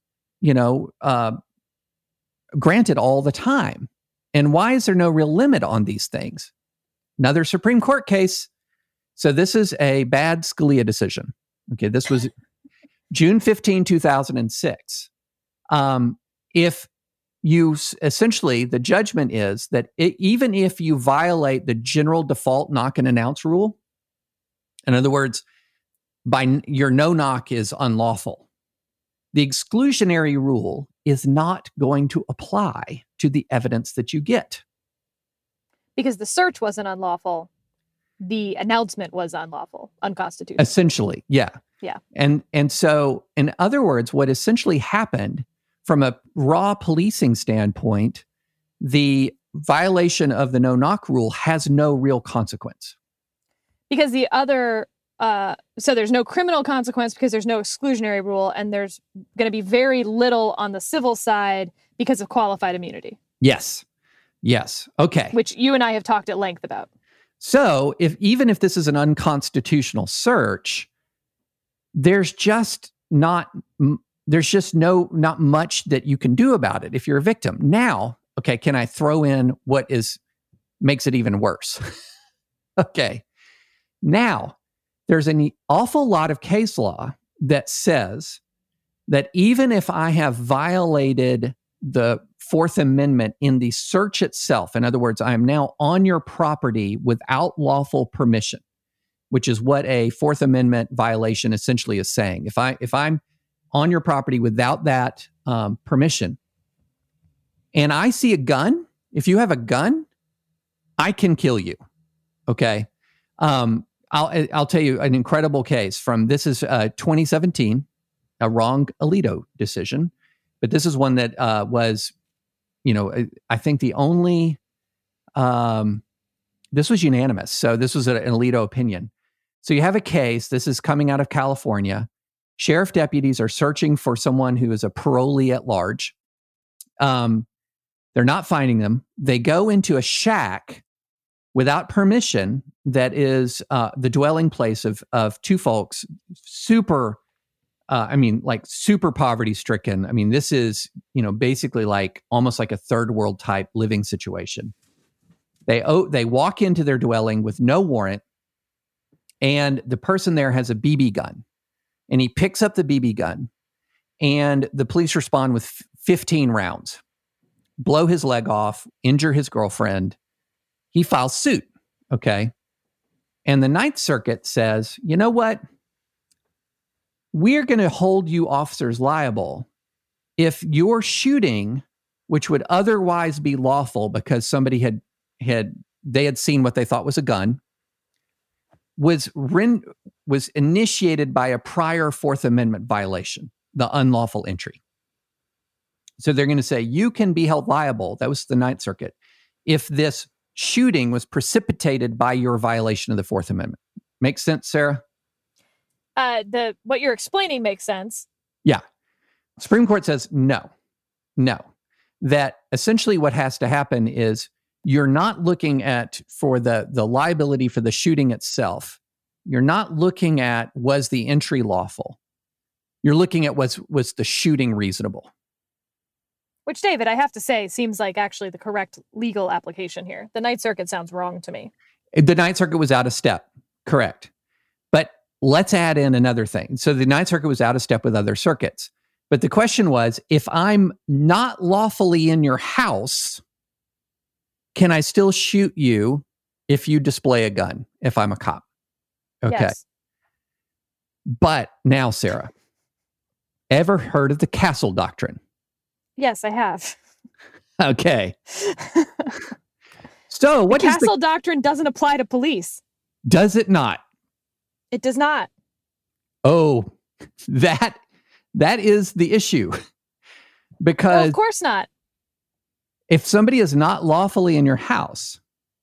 granted all the time? And why is there no real limit on these things? Another Supreme Court case. So this is a bad Scalia decision. Okay, this was June 15, 2006. If you essentially, the judgment is that even if you violate the general default knock and announce rule, in other words, your no knock is unlawful, the exclusionary rule is not going to apply to the evidence that you get.
Because the search wasn't unlawful. The announcement was unlawful, unconstitutional.
Essentially, yeah.
Yeah.
And so, in other words, what essentially happened from a raw policing standpoint, the violation of the no-knock rule has no real consequence.
Because the other, so there's no criminal consequence because there's no exclusionary rule, and there's going to be very little on the civil side because of qualified immunity.
Yes. Okay.
Which you and I have talked at length about.
So even if this is an unconstitutional search, there's just not much that you can do about it if you're a victim. Now, okay, can I throw in what makes it even worse? Okay. Now, there's an awful lot of case law that says that even if I have violated the Fourth Amendment in the search itself, in other words, I am now on your property without lawful permission, which is what a Fourth Amendment violation essentially is saying. If I'm on your property without that permission, and I see a gun, if you have a gun, I can kill you. Okay. I'll tell you an incredible case this is 2017, a wrong Alito decision, but this is one that was, I think the only, this was unanimous. So this was an Alito opinion. So you have a case, this is coming out of California. Sheriff deputies are searching for someone who is a parolee at large. They're not finding them. They go into a shack without permission that is the dwelling place of two folks, super poverty stricken. I mean, this is, basically almost like a third world type living situation. They walk into their dwelling with no warrant, and the person there has a BB gun, and he picks up the BB gun, and the police respond with 15 rounds, blow his leg off, injure his girlfriend. He files suit. Okay. And the Ninth Circuit says, you know what? We're going to hold you officers liable if your shooting, which would otherwise be lawful because somebody had seen what they thought was a gun, was initiated by a prior Fourth Amendment violation, the unlawful entry. So they're going to say you can be held liable. That was the Ninth Circuit. If this shooting was precipitated by your violation of the Fourth Amendment. Makes sense, Sarah?
What you're explaining makes sense.
Yeah. Supreme Court says no. That essentially what has to happen is you're not looking at for the liability for the shooting itself. You're not looking at was the entry lawful. You're looking at was the shooting reasonable.
Which, David, I have to say, seems like actually the correct legal application here. The Ninth Circuit sounds wrong to me.
The Ninth Circuit was out of step. Correct. But let's add in another thing. So the Ninth Circuit was out of step with other circuits. But the question was, if I'm not lawfully in your house, can I still shoot you if you display a gun, if I'm a cop? Okay.
Yes.
But now, Sarah, ever heard of the Castle Doctrine?
Yes, I have.
Okay. So what
the
is
Castle Doctrine doesn't apply to police.
Does it not?
It does not.
Oh, that is the issue. Because
Well, of course not.
if somebody is not lawfully in your house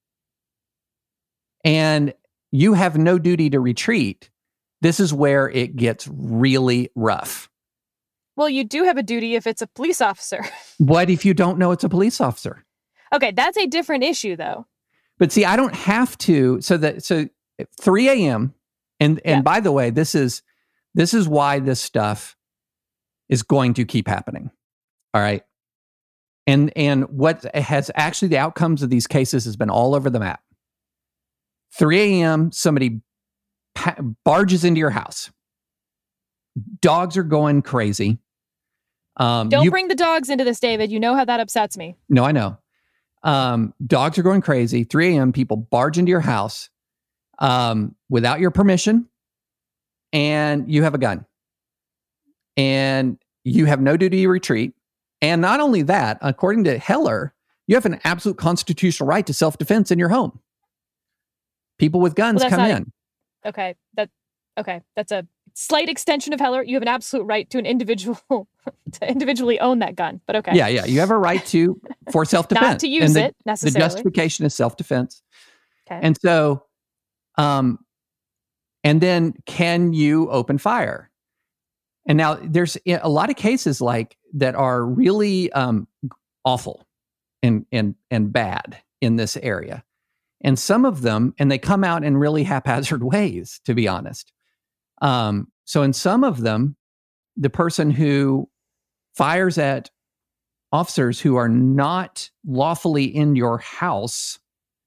and you have no duty to retreat, this is where it gets really rough.
Well, you do have a duty if it's a police officer.
What if you don't know it's a police officer?
Okay, that's a different issue, though.
But see, I don't have to. So 3 a.m. And by the way, this is why this stuff is going to keep happening. All right. And what has actually, the outcomes of these cases has been all over the map. 3 a.m., somebody barges into your house. Dogs are going crazy.
Don't bring the dogs into this, David. You know how that upsets me.
No, I know. Dogs are going crazy. 3 a.m., people barge into your house without your permission, and you have a gun. And you have no duty to retreat. And not only that, according to Heller, you have an absolute constitutional right to self-defense in your home. People with guns come in.
Okay, that's a slight extension of Heller. You have an absolute right to an individual to individually own that gun. But okay.
Yeah. You have a right for self-defense.
Not to use it necessarily.
The justification is self-defense.
Okay.
And so, and then can you open fire? And now there's a lot of cases like that are really awful and bad in this area. And some of them, and they come out in really haphazard ways, to be honest. So in some of them, the person who fires at officers who are not lawfully in your house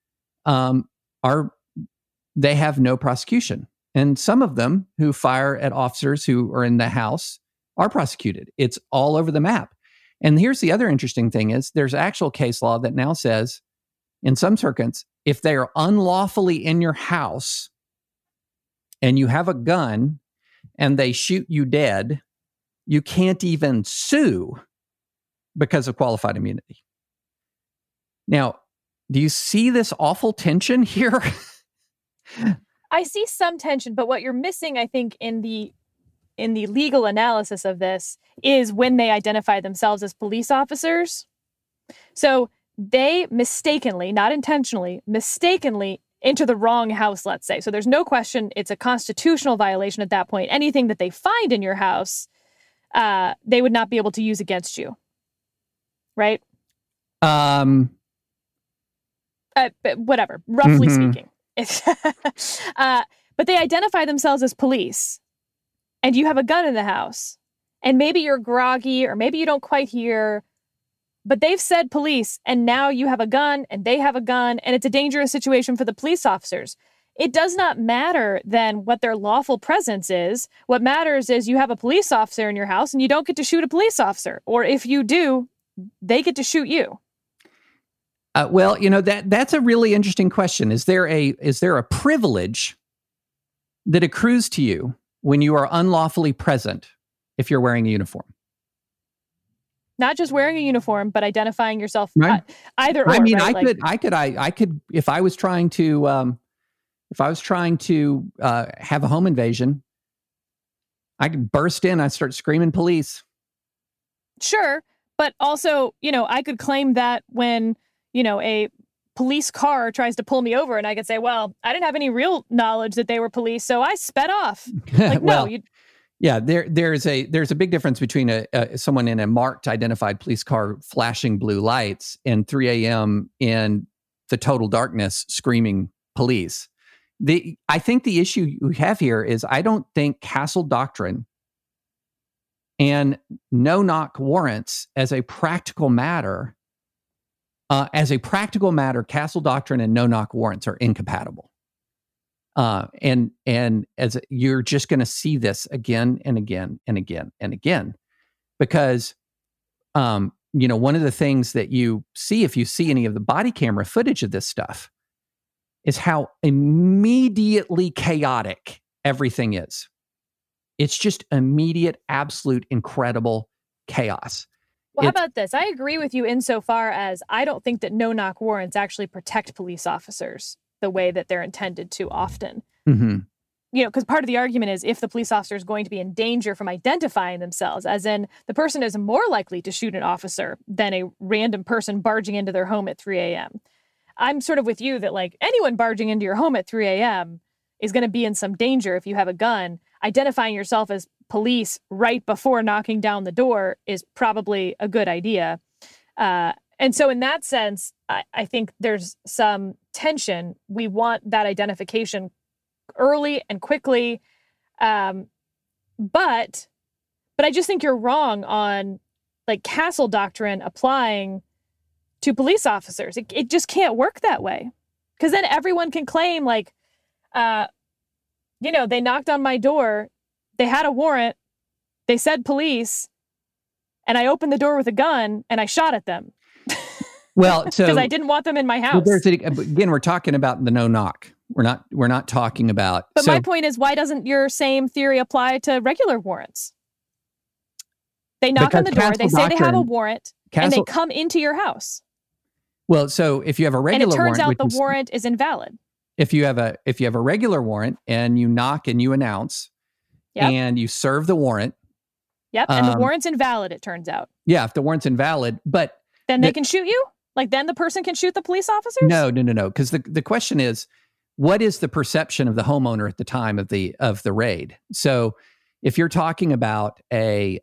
they have no prosecution. And some of them who fire at officers who are in the house are prosecuted. It's all over the map. And here's the other interesting thing is there's actual case law that now says in some circuits, if they are unlawfully in your house and you have a gun and they shoot you dead, you can't even sue because of qualified immunity. Now, do you see this awful tension here?
I see some tension, but what you're missing, I think, in the legal analysis of this is when they identify themselves as police officers. So they mistakenly, not intentionally, mistakenly enter the wrong house, let's say. So there's no question it's a constitutional violation at that point. Anything that they find in your house, they would not be able to use against you. Right?
But
whatever, roughly speaking. But they identify themselves as police, and you have a gun in the house, and maybe you're groggy, or maybe you don't quite hear, but they've said police, and now you have a gun, and they have a gun, and it's a dangerous situation for the police officers. It does not matter then what their lawful presence is. What matters is you have a police officer in your house, and you don't get to shoot a police officer, or if you do, they get to shoot you.
Well, that's a really interesting question. Is there a privilege that accrues to you when you are unlawfully present if you're wearing a uniform?
Not just wearing a uniform, but identifying yourself
right.
Either or.
I mean,
right?
I could if I was trying to have a home invasion, I could burst in, I'd start screaming police.
Sure, but also, I could claim that when a police car tries to pull me over, and I could say, well, I didn't have any real knowledge that they were police, so I sped off. Like,
well,
no,
yeah, there's a big difference between someone in a marked identified police car flashing blue lights and 3 a.m. in the total darkness screaming police. I think the issue we have here is I don't think Castle Doctrine and no-knock warrants as a practical matter. Castle Doctrine and no-knock warrants are incompatible. And as you're just going to see this again and again and again and again, because one of the things that you see if you see any of the body camera footage of this stuff is how immediately chaotic everything is. It's just immediate, absolute, incredible chaos.
Well, how about this? I agree with you insofar as I don't think that no-knock warrants actually protect police officers the way that they're intended to often.
Mm-hmm.
Because part of the argument is if the police officer is going to be in danger from identifying themselves, as in the person is more likely to shoot an officer than a random person barging into their home at 3 a.m. I'm sort of with you that like anyone barging into your home at 3 a.m. is going to be in some danger if you have a gun. Identifying yourself as police right before knocking down the door is probably a good idea. And so in that sense, I think there's some tension. We want that identification early and quickly. But I just think you're wrong on like Castle Doctrine applying to police officers. It just can't work that way. Because then everyone can claim like, they knocked on my door. They had a warrant. They said police. And I opened the door with a gun and I shot at them.
Well, so
because I didn't want them in my house.
Well, again, we're talking about the no knock. We're not talking about.
But my point is, why doesn't your same theory apply to regular warrants? They knock on the door. They say they have a warrant, and they come into your house.
Well, so if you have a regular warrant,
and it turns out the warrant is invalid.
If you have a regular warrant and you knock and you announce, and you serve the warrant.
Yep, and the warrant's invalid. It turns out.
Yeah, if the warrant's invalid, but
then they can shoot you. Like then the person can shoot the police officers?
No. Because the question is, what is the perception of the homeowner at the time of the raid? So if you're talking about and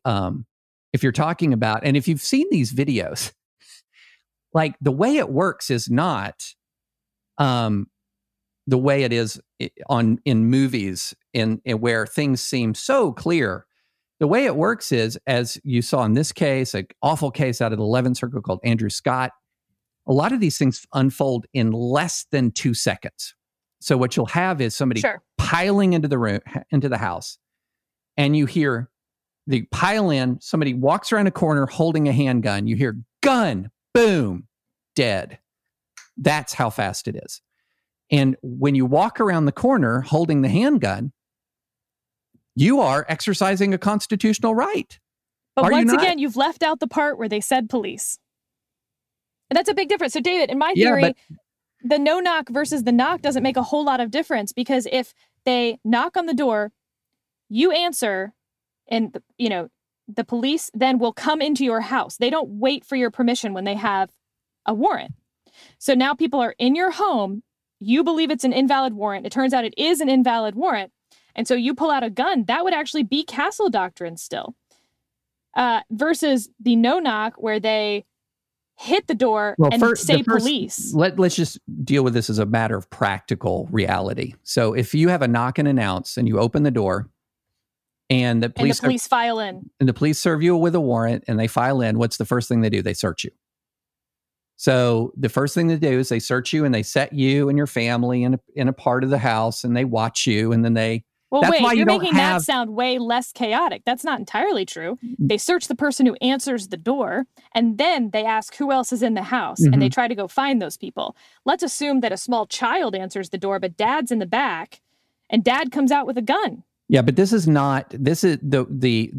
if you've seen these videos, like the way it works is not the way it is in movies in where things seem so clear. The way it works is, as you saw in this case, an awful case out of the 11th Circuit called Andrew Scott, a lot of these things unfold in less than 2 seconds. So what you'll have is somebody piling into the house, and you hear they pile in, somebody walks around a corner holding a handgun. You hear gun, boom, dead. That's how fast it is. And when you walk around the corner holding the handgun, you are exercising a constitutional right.
But once again, you've left out the part where they said police. And that's a big difference. So, David, in my theory, the no knock versus the knock doesn't make a whole lot of difference, because if they knock on the door, you answer, and the police then will come into your house. They don't wait for your permission when they have a warrant. So now people are in your home. You believe it's an invalid warrant. It turns out it is an invalid warrant. And so you pull out a gun. That would actually be Castle Doctrine still. Versus the no knock where they hit the door say police.
Let's just deal with this as a matter of practical reality. So if you have a knock and announce and you open the door and the police
file in.
And the police serve you with a warrant and they file in, what's the first thing they do? They search you. So the first thing they do is they search you and they set you and your family in a part of the house and they watch you, and then they...
Well, wait, you're making that sound way less chaotic. That's not entirely true. They search the person who answers the door, and then they ask who else is in the house, and they try to go find those people. Let's assume that a small child answers the door, but dad's in the back, and dad comes out with a gun. Yeah, but this is the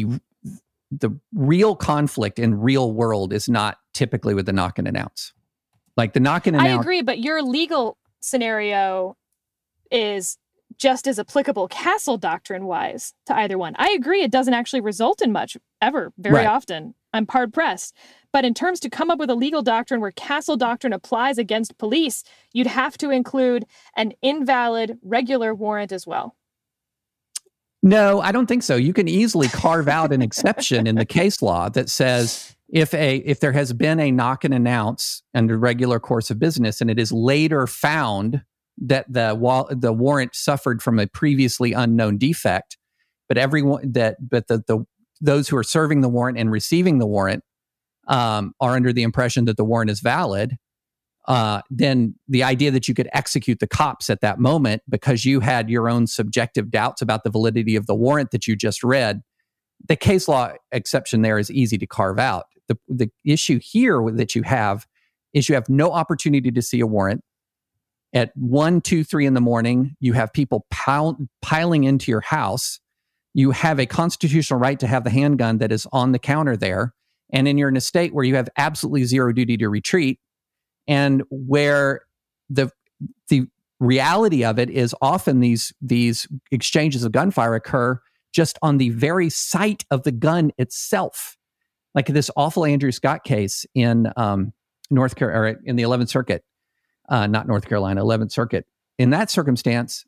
real conflict in real world is not typically with the knock and announce. Like the knock and announce. I agree, but your legal scenario is just as applicable Castle Doctrine wise to either one. I agree it doesn't actually result in much ever, very often. I'm hard pressed. But in terms to come up with a legal doctrine where Castle Doctrine applies against police, you'd have to include an invalid regular warrant as well. No, I don't think so. You can easily carve out an exception in the case law that says if there has been a knock and announce under regular course of business and it is later found that the warrant suffered from a previously unknown defect, but those who are serving the warrant and receiving the warrant are under the impression that the warrant is valid, then the idea that you could execute the cops at that moment because you had your own subjective doubts about the validity of the warrant that you just read, the case law exception there is easy to carve out.
The issue here that you have is you have no opportunity to see a warrant. At 1, 2, 3 in the morning, you have people piling into your house. You have a constitutional right to have the handgun that is on the counter there. And then you're in a state where you have absolutely zero duty to retreat, and where the reality of it is often these exchanges of gunfire occur just on the very site of the gun itself. Like this awful Andrew Scott case in North Carolina, in the 11th Circuit, not North Carolina, 11th Circuit. In that circumstance,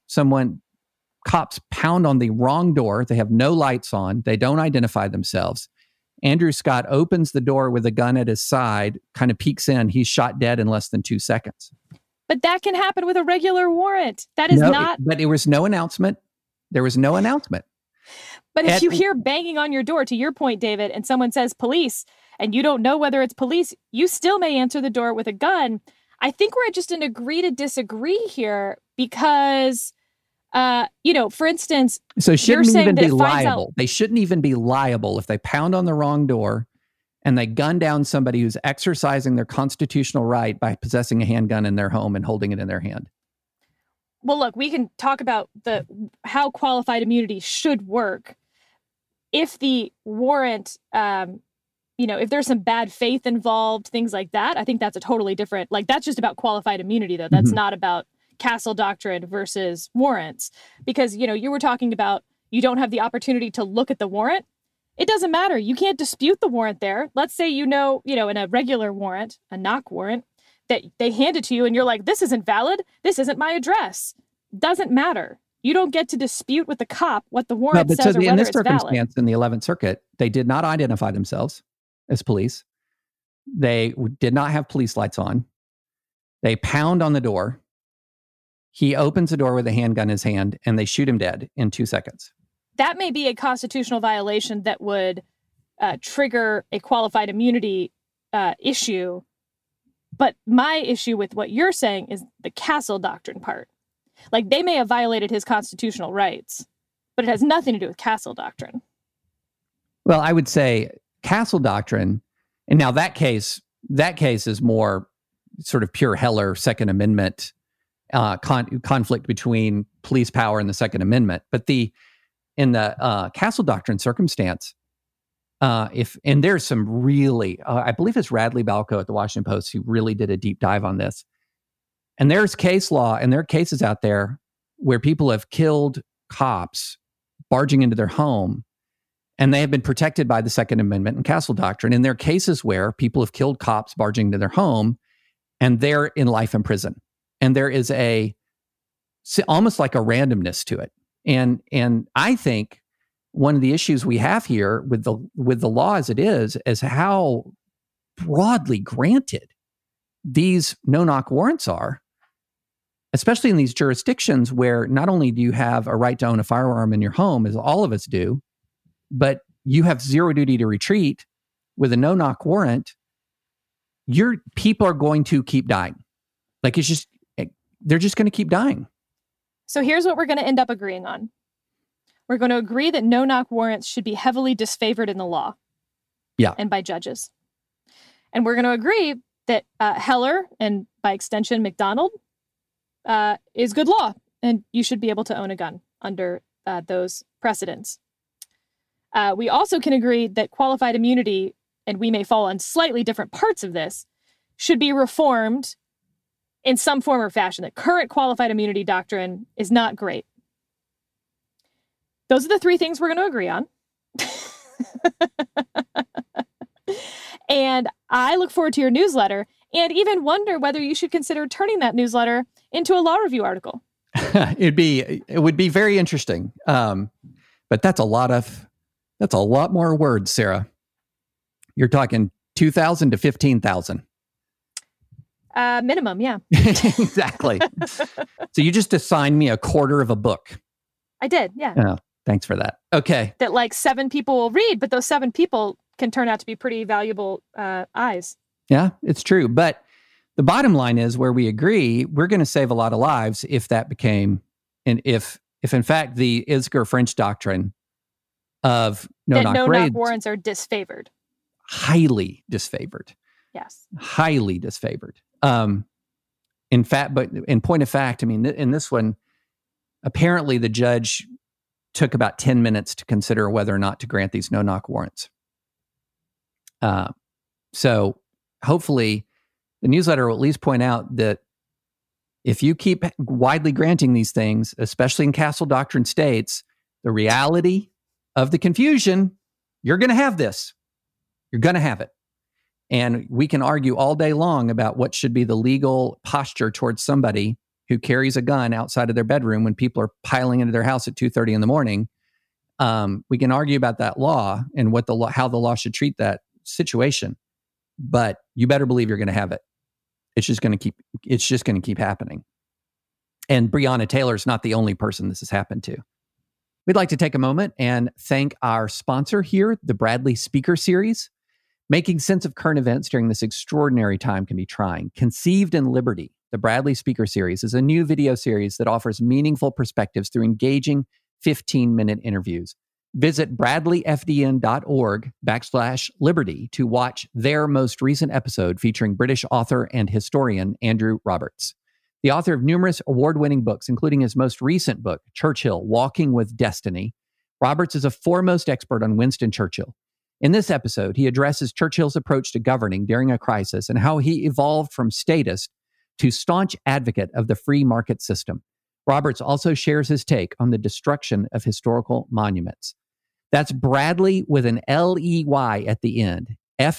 cops pound on the wrong door. They have no lights on. They don't identify themselves. Andrew Scott opens the door with a gun at his side, kind of peeks in. He's shot dead in less than 2 seconds.
But that can happen with a regular warrant. That is not.
But there was no announcement. There was no announcement.
But if you hear banging on your door, to your point, David, and someone says police, and you don't know whether it's police, you still may answer the door with a gun. I think we're just an agree to disagree here because, for instance,
so shouldn't even be liable. They shouldn't even be liable if they pound on the wrong door and they gun down somebody who's exercising their constitutional right by possessing a handgun in their home and holding it in their hand.
Well, look, we can talk about how qualified immunity should work. If the warrant, if there's some bad faith involved, things like that, I think that's a totally different, that's just about qualified immunity, though. That's not about Castle Doctrine versus warrants. Because, you were talking about you don't have the opportunity to look at the warrant. It doesn't matter. You can't dispute the warrant there. Let's say, in a regular warrant, a knock warrant, that they hand it to you and you're like, this isn't valid. This isn't my address. Doesn't matter. You don't get to dispute with the cop what the warrant says or whether it's valid. In this circumstance,
in the 11th Circuit, they did not identify themselves as police. They did not have police lights on. They pound on the door. He opens the door with a handgun in his hand and they shoot him dead in 2 seconds.
That may be a constitutional violation that would trigger a qualified immunity issue. But my issue with what you're saying is the Castle Doctrine part. They may have violated his constitutional rights, but it has nothing to do with Castle Doctrine.
Well, I would say Castle Doctrine, and now that case is more sort of pure Heller Second Amendment conflict between police power and the Second Amendment. But in the Castle Doctrine circumstance, and there's some really, I believe it's Radley Balco at the Washington Post who really did a deep dive on this. And there's case law and there are cases out there where people have killed cops barging into their home and they have been protected by the Second Amendment and Castle Doctrine. And there are cases where people have killed cops barging into their home and they're in life in prison. And there is almost like a randomness to it. And I think one of the issues we have here with the law as it is how broadly granted these no-knock warrants are, especially in these jurisdictions where not only do you have a right to own a firearm in your home, as all of us do, but you have zero duty to retreat. With a no-knock warrant, your people are going to keep dying. They're just going to keep dying.
So here's what we're going to end up agreeing on. We're going to agree that no-knock warrants should be heavily disfavored in the law.
Yeah.
And by judges. And we're going to agree that Heller, and by extension McDonald, is good law. And you should be able to own a gun under those precedents. We also can agree that qualified immunity, and we may fall on slightly different parts of this, should be reformed in some form or fashion. The current qualified immunity doctrine is not great. Those are the three things we're going to agree on. And I look forward to your newsletter and even wonder whether you should consider turning that newsletter into a law review article.
It would be very interesting. But that's a lot more words, Sarah. You're talking 2,000 to 15,000.
Minimum, yeah.
Exactly. So you just assigned me a quarter of a book.
I did, yeah.
Oh, thanks for that. Okay.
That 7 people will read, but those 7 people can turn out to be pretty valuable eyes.
Yeah, it's true. But the bottom line is where we agree, we're going to save a lot of lives if that became, and if in fact the Isger French doctrine of no-knock
warrants are disfavored.
highly disfavored.
Yes.
Highly disfavored. In fact, but in point of fact, I mean, in this one, apparently the judge took about 10 minutes to consider whether or not to grant these no-knock warrants. So hopefully the newsletter will at least point out that if you keep widely granting these things, especially in castle doctrine states, the reality of the confusion, you're going to have this. You're going to have it. And we can argue all day long about what should be the legal posture towards somebody who carries a gun outside of their bedroom when people are piling into their house at 2:30 in the morning. We can argue about that law and what the law, how the law should treat that situation. But you better believe you're going to have it. It's just going to keep happening. And Breonna Taylor is not the only person this has happened to. We'd like to take a moment and thank our sponsor here, the Bradley Speaker Series. Making sense of current events during this extraordinary time can be trying. Conceived in Liberty, the Bradley Speaker Series is a new video series that offers meaningful perspectives through engaging 15-minute interviews. Visit bradleyfdn.org/liberty to watch their most recent episode featuring British author and historian Andrew Roberts. The author of numerous award-winning books, including his most recent book, Churchill, Walking with Destiny, Roberts is a foremost expert on Winston Churchill. In this episode, he addresses Churchill's approach to governing during a crisis and how he evolved from statist to staunch advocate of the free market system. Roberts also shares his take on the destruction of historical monuments. That's Bradley with an L-E-Y at the end,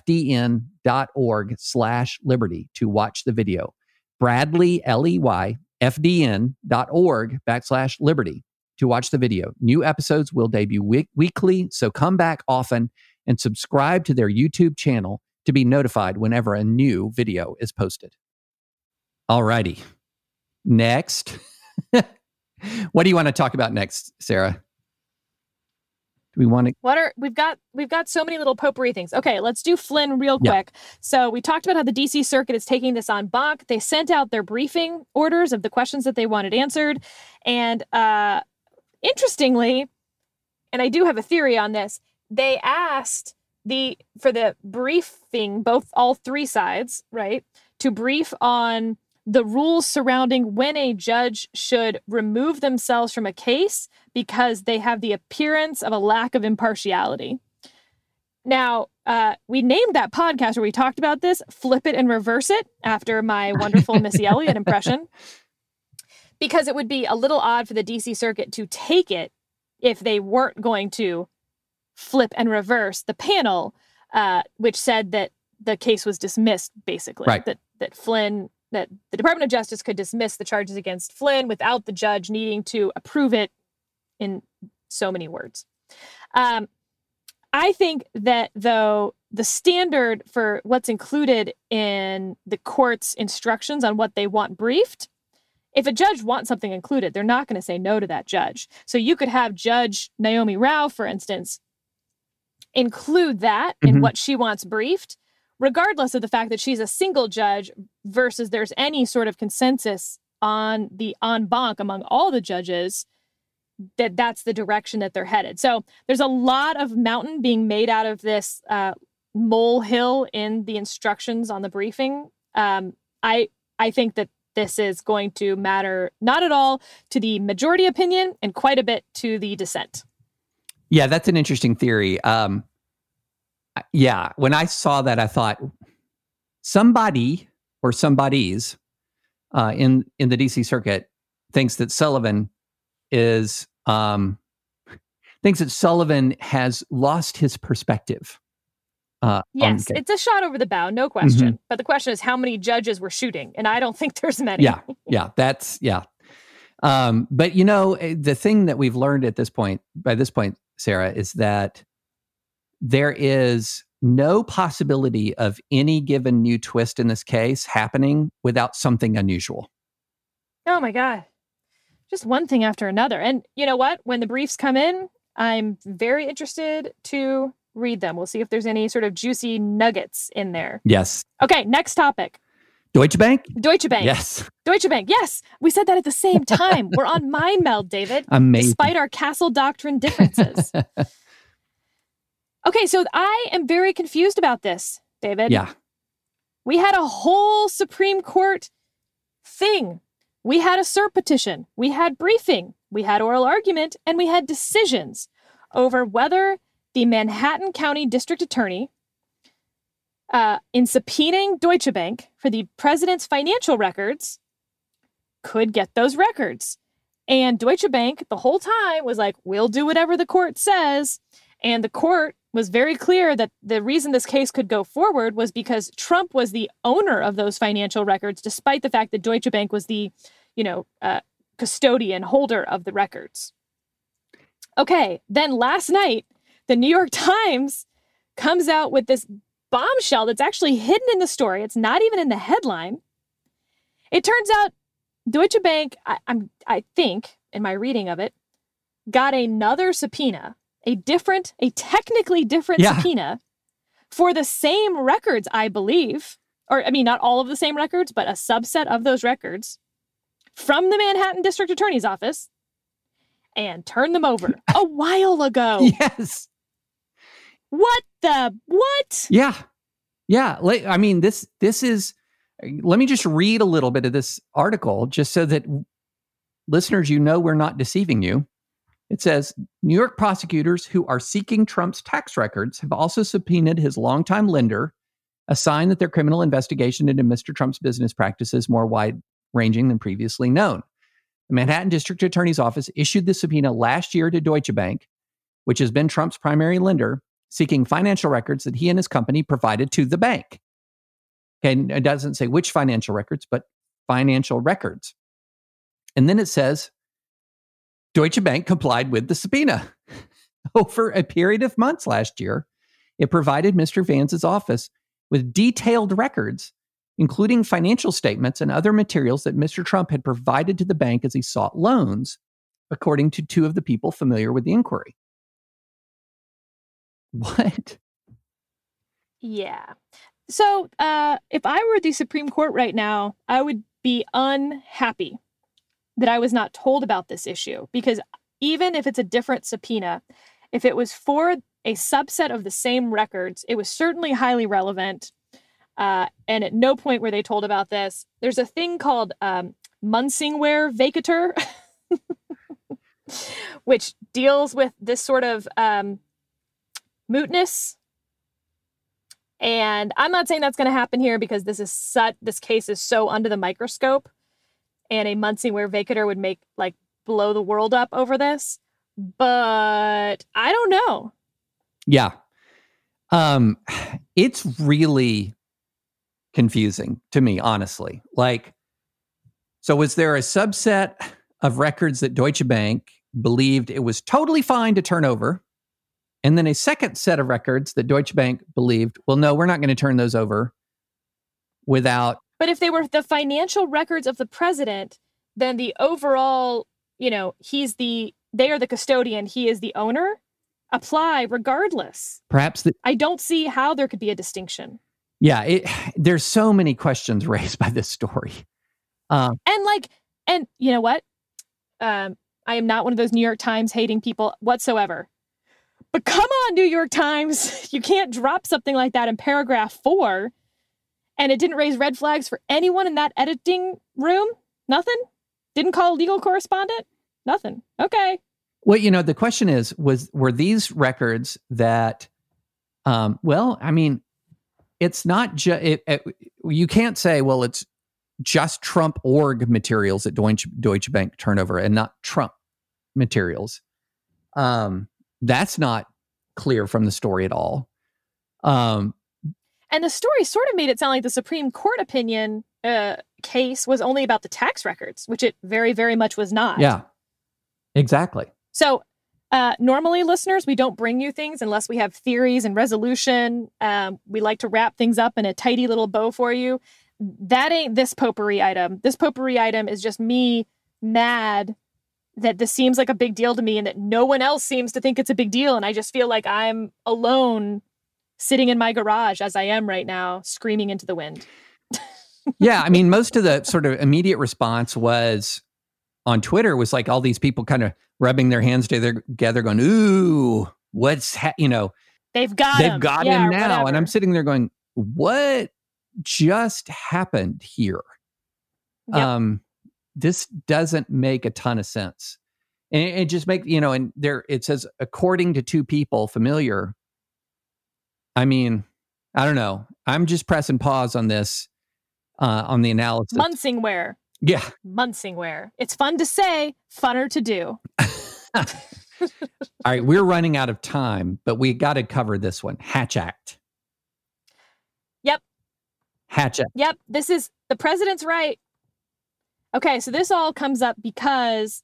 fdn.org/liberty to watch the video. Bradley, L-E-Y, fdn.org/liberty to watch the video. New episodes will debut weekly, so come back often and subscribe to their YouTube channel to be notified whenever a new video is posted. All righty. Next. What do you want to talk about next, Sarah? Do we want to?
We've got so many little potpourri things. Okay, let's do Flynn real quick. Yeah. So we talked about how the DC Circuit is taking this en banc. They sent out their briefing orders of the questions that they wanted answered. And interestingly, and I do have a theory on this, they asked for the briefing, all three sides, right, to brief on the rules surrounding when a judge should remove themselves from a case because they have the appearance of a lack of impartiality. Now, we named that podcast where we talked about this, Flip It and Reverse It, after my wonderful Missy Elliott impression, because it would be a little odd for the DC Circuit to take it if they weren't going to flip and reverse the panel, which said that the case was dismissed, basically.
Right.
That the Department of Justice could dismiss the charges against Flynn without the judge needing to approve it in so many words. I think that, though, the standard for what's included in the court's instructions on what they want briefed, if a judge wants something included, they're not going to say no to that judge. So you could have Judge Naomi Rao, for instance, include that in what she wants briefed, regardless of the fact that she's a single judge versus there's any sort of consensus on the en banc among all the judges that that's the direction that they're headed. So there's a lot of mountain being made out of this molehill in the instructions on the briefing. I think that this is going to matter not at all to the majority opinion and quite a bit to the dissent.
Yeah, that's an interesting theory. Yeah, when I saw that, I thought somebody or somebodies in the DC Circuit thinks that Sullivan has lost his perspective.
Yes, it's a shot over the bow, no question. But the question is how many judges were shooting, and I don't think there's many.
Yeah. But the thing that we've learned by this point, Sarah, is that there is no possibility of any given new twist in this case happening without something unusual.
Oh my God. Just one thing after another. And you know what? When the briefs come in, I'm very interested to read them. We'll see if there's any sort of juicy nuggets in there.
Yes.
Okay, next topic.
Deutsche Bank?
Deutsche Bank.
Yes.
Deutsche Bank. Yes. We said that at the same time. We're on mind meld, David.
Amazing.
Despite our castle doctrine differences. Okay, so I am very confused about this, David.
Yeah.
We had a whole Supreme Court thing. We had a cert petition. We had briefing. We had oral argument. And we had decisions over whether the Manhattan County District Attorney, in subpoenaing Deutsche Bank for the president's financial records, could get those records. And Deutsche Bank the whole time was like, we'll do whatever the court says. And the court was very clear that the reason this case could go forward was because Trump was the owner of those financial records, despite the fact that Deutsche Bank was the, custodian holder of the records. Okay, then last night, the New York Times comes out with this bombshell that's actually hidden in the story. It's not even in the headline. It turns out Deutsche Bank, I think, in my reading of it, got another subpoena, a technically different subpoena for the same records, I believe. Or, not all of the same records, but a subset of those records from the Manhattan District Attorney's Office, and turned them over a while ago.
Yes.
What?
Yeah. Yeah. This is, let me just read a little bit of this article just so that listeners, we're not deceiving you. It says, New York prosecutors who are seeking Trump's tax records have also subpoenaed his longtime lender, a sign that their criminal investigation into Mr. Trump's business practices more wide-ranging than previously known. The Manhattan District Attorney's Office issued the subpoena last year to Deutsche Bank, which has been Trump's primary lender, seeking financial records that he and his company provided to the bank. Okay, and it doesn't say which financial records, but financial records. And then it says, Deutsche Bank complied with the subpoena. Over a period of months last year, it provided Mr. Vance's office with detailed records, including financial statements and other materials that Mr. Trump had provided to the bank as he sought loans, according to two of the people familiar with the inquiry. What?
Yeah. So if I were the Supreme Court right now, I would be unhappy that I was not told about this issue, because even if it's a different subpoena, if it was for a subset of the same records, it was certainly highly relevant. And at no point were they told about this. There's a thing called Munsingware vacatur, which deals with this sort of mootness. And I'm not saying that's going to happen here because this case is so under the microscope, and a Munsingware vacatur would blow the world up over this. But I don't know.
Yeah. It's really confusing to me, honestly. So was there a subset of records that Deutsche Bank believed it was totally fine to turn over? And then a second set of records that Deutsche Bank believed, well, no, we're not going to turn those over without.
But if they were the financial records of the president, then the overall, they are the custodian, he is the owner, apply regardless.
Perhaps
I don't see how there could be a distinction.
Yeah, there's so many questions raised by this story.
And you know what? I am not one of those New York Times hating people whatsoever. But come on, New York Times, you can't drop something like that in paragraph 4. And it didn't raise red flags for anyone in that editing room? Nothing? Didn't call a legal correspondent? Nothing. Okay.
Well, the question is, were these records that, it's not just, you can't say, well, it's just Trump org materials that Deutsche Bank turnover and not Trump materials. That's not clear from the story at all.
And the story sort of made it sound like the Supreme Court opinion case was only about the tax records, which it very, very much was not.
Yeah, exactly.
So normally, listeners, we don't bring you things unless we have theories and resolution. We like to wrap things up in a tidy little bow for you. That ain't this potpourri item. This potpourri item is just me mad that this seems like a big deal to me and that no one else seems to think it's a big deal. And I just feel like I'm alone sitting in my garage as I am right now, screaming into the wind.
Yeah, most of the sort of immediate response was on Twitter was all these people kind of rubbing their hands together going, ooh,
They've got
They've
him.
got
Yeah,
him
or
now.
whatever.
And I'm sitting there going, what just happened here?
Yep.
This doesn't make a ton of sense. And it just makes, and there it says, according to two people familiar. I mean, I don't know. I'm just pressing pause on this, on the analysis.
Munsingware.
Yeah.
Munsingware. It's fun to say, funner to do.
All right. We're running out of time, but we got to cover this one. Hatch Act.
Yep.
Hatch Act.
Yep. This is the president's right. Okay. So this all comes up because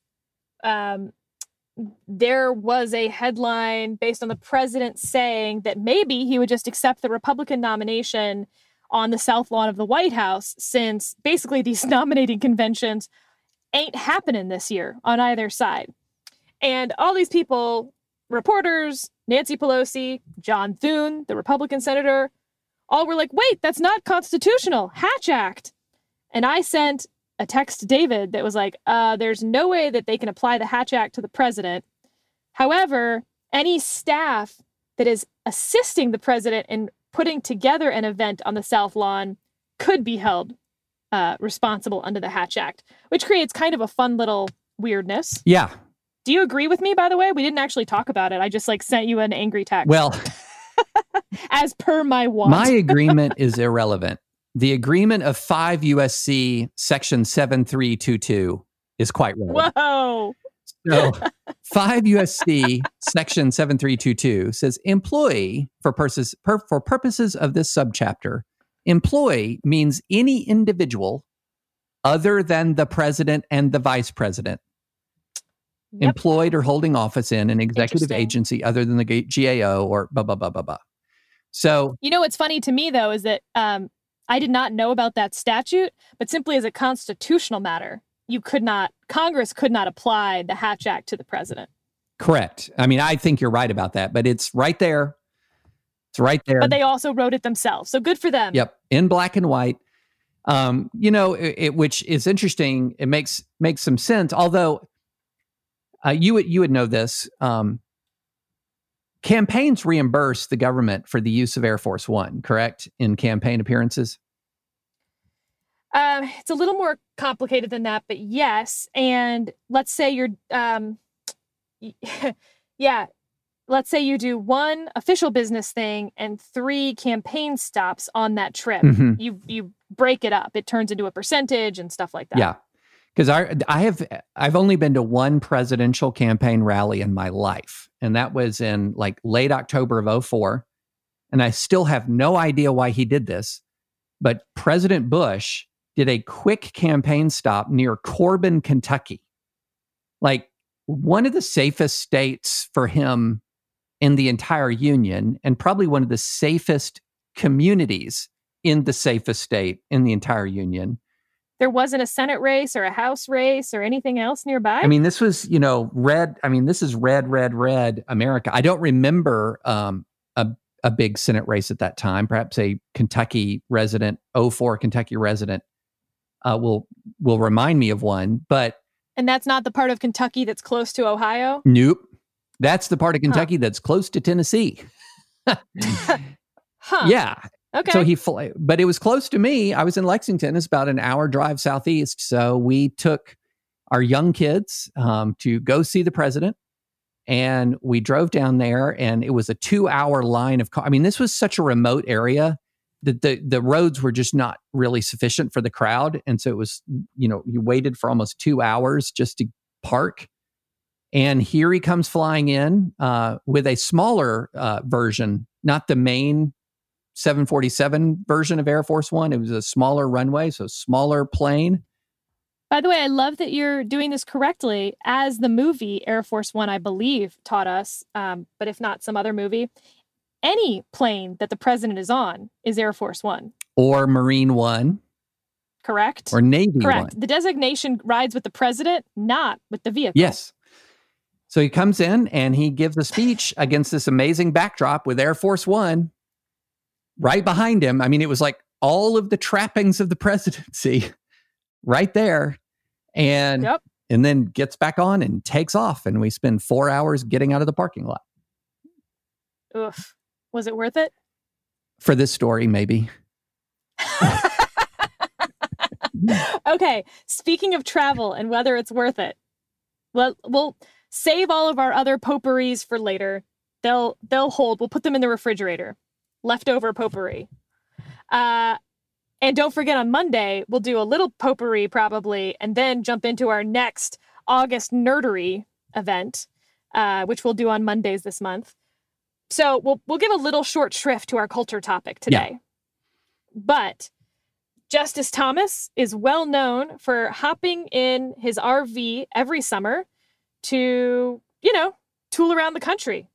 there was a headline based on the president saying that maybe he would just accept the Republican nomination on the South Lawn of the White House, since basically these nominating conventions ain't happening this year on either side. And all these people, reporters, Nancy Pelosi, John Thune, the Republican senator, all were like, wait, that's not constitutional. Hatch Act. And I sent a text to David that was like, there's no way that they can apply the Hatch Act to the president. However, any staff that is assisting the president in putting together an event on the South Lawn could be held responsible under the Hatch Act, which creates kind of a fun little weirdness.
Yeah.
Do you agree with me, by the way? We didn't actually talk about it. I just sent you an angry text.
Well,
as per my want.
My agreement is irrelevant. The agreement of 5 USC section 7322 is quite relevant.
Whoa.
So 5 USC section 7322 says employee for purposes of this subchapter, employee means any individual other than the president and the vice president. Yep. Employed or holding office in an executive agency other than the GAO or blah, blah, blah, blah, blah. So,
what's funny to me, though, is that I did not know about that statute, but simply as a constitutional matter, Congress could not apply the Hatch Act to the president.
Correct. I mean, I think you're right about that, but it's right there. It's right there.
But they also wrote it themselves. So good for them.
Yep. In black and white. Which is interesting. It makes some sense. Although you would know this. Campaigns reimburse the government for the use of Air Force One, correct? In campaign appearances?
It's a little more complicated than that, but yes. And let's say you're, let's say you do one official business thing and 3 campaign stops on that trip. Mm-hmm. You break it up. It turns into a percentage and stuff like that.
Yeah. Because I've only been to one presidential campaign rally in my life, and that was in like late October of 2004. And I still have no idea why he did this, but President Bush did a quick campaign stop near Corbin, Kentucky, like one of the safest states for him in the entire union, and probably one of the safest communities in the safest state in the entire union.
There wasn't a Senate race or a House race or anything else nearby?
I mean, this was, red. I mean, this is red America. I don't remember a big Senate race at that time. Perhaps a Kentucky resident, 2004 Kentucky resident will remind me of one.
And that's not the part of Kentucky that's close to Ohio?
Nope. That's the part of Kentucky that's close to Tennessee. Yeah.
Okay.
So but it was close to me. I was in Lexington. It's about an hour drive southeast. So we took our young kids to go see the president, and we drove down there, and it was a 2-hour line of cars. I mean, this was such a remote area that the roads were just not really sufficient for the crowd. And so it was, you waited for almost 2 hours just to park. And here he comes flying in with a smaller version, not the main 747 version of Air Force One. It was a smaller runway, so smaller plane.
By the way, I love that you're doing this correctly, as the movie Air Force One, I believe, taught us, but if not some other movie. Any plane that the president is on is Air Force One.
Or Marine One.
Correct?
Or Navy
Correct.
One.
The designation rides with the president, not with the vehicle.
Yes. So he comes in and he gives a speech against this amazing backdrop with Air Force One right behind him. I mean, it was like all of the trappings of the presidency right there. And then gets back on and takes off. And we spend 4 hours getting out of the parking lot.
Oof. Was it worth it?
For this story, maybe.
Okay, speaking of travel and whether it's worth it, we'll save all of our other potpourris for later. They'll hold. We'll put them in the refrigerator. Leftover potpourri. And don't forget, on Monday, we'll do a little potpourri probably, and then jump into our next August nerdery event, which we'll do on Mondays this month. So we'll give a little short shrift to our culture topic today.
Yeah.
But Justice Thomas is well known for hopping in his RV every summer to, tool around the country.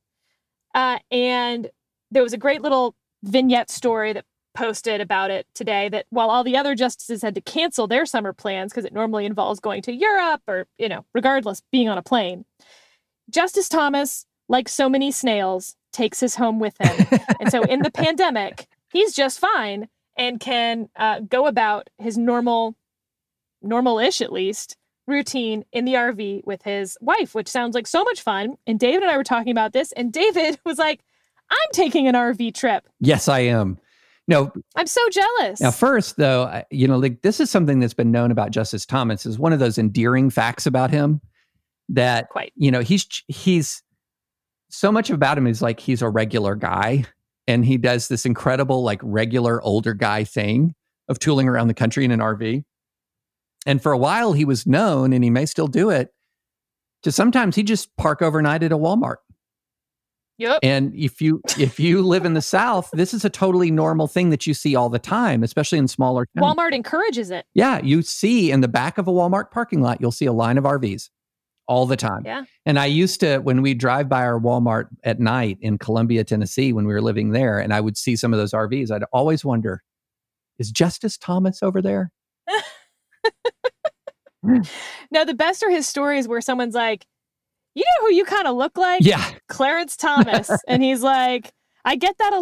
And there was a great little vignette story that posted about it today, that while all the other justices had to cancel their summer plans because it normally involves going to Europe or, regardless, being on a plane, Justice Thomas, like so many snails, takes his home with him. And so in the pandemic, he's just fine and can go about his normal-ish at least, routine in the RV with his wife, which sounds like so much fun. And David and I were talking about this, and David was like, I'm taking an RV trip.
Yes, I am. No,
I'm so jealous.
Now, first, though, this is something that's been known about Justice Thomas, is one of those endearing facts about him that,
Quite.
He's so much about him is like he's a regular guy. And he does this incredible, like, regular older guy thing of tooling around the country in an RV. And for a while, he was known, and he may still do it, to sometimes he just park overnight at a Walmart.
Yep.
And if you live in the South, this is a totally normal thing that you see all the time, especially in smaller towns.
Walmart encourages it.
Yeah, you see in the back of a Walmart parking lot, you'll see a line of RVs all the time.
Yeah.
And I used to, when we drive by our Walmart at night in Columbia, Tennessee, when we were living there, and I would see some of those RVs, I'd always wonder, is Justice Thomas over there?
No, the best are his stories where someone's like, you know who you kind of look like?
Yeah.
Clarence Thomas. And he's like, I get that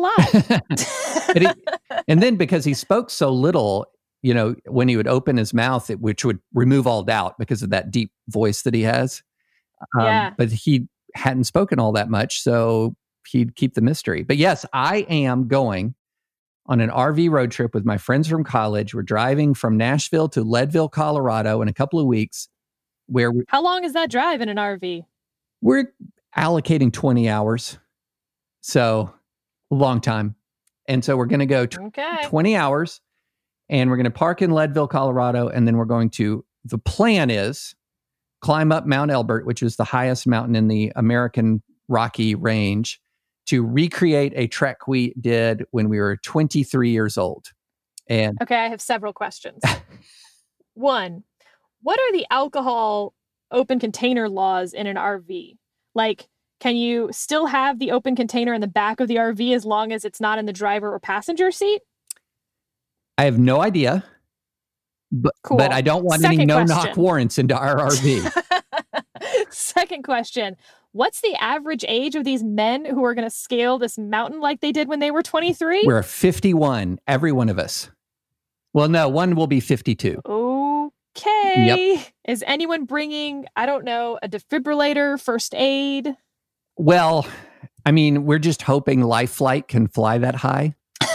a lot.
And then because he spoke so little, when he would open his mouth, which would remove all doubt because of that deep voice that he has.
Yeah.
But he hadn't spoken all that much, so he'd keep the mystery. But yes, I am going on an RV road trip with my friends from college. We're driving from Nashville to Leadville, Colorado in a couple of weeks.
How long is that drive in an RV?
We're allocating 20 hours. So a long time. And so we're going to go 20 hours, and we're going to park in Leadville, Colorado. And then we're going to, the plan is climb up Mount Elbert, which is the highest mountain in the American Rocky Range, to recreate a trek we did when we were 23 years old. And
okay, I have several questions. One, what are the alcohol open container laws in an RV? Like, can you still have the open container in the back of the RV as long as it's not in the driver or passenger seat?
I have no idea, but I don't want any no-knock warrants into our RV.
Second question, what's the average age of these men who are going to scale this mountain like they did when they were 23?
We're 51, every one of us. Well, no, one will be 52.
Okay.
Yep.
Is anyone bringing, I don't know, a defibrillator, first aid?
Well, I mean, we're just hoping Life Flight can fly that high.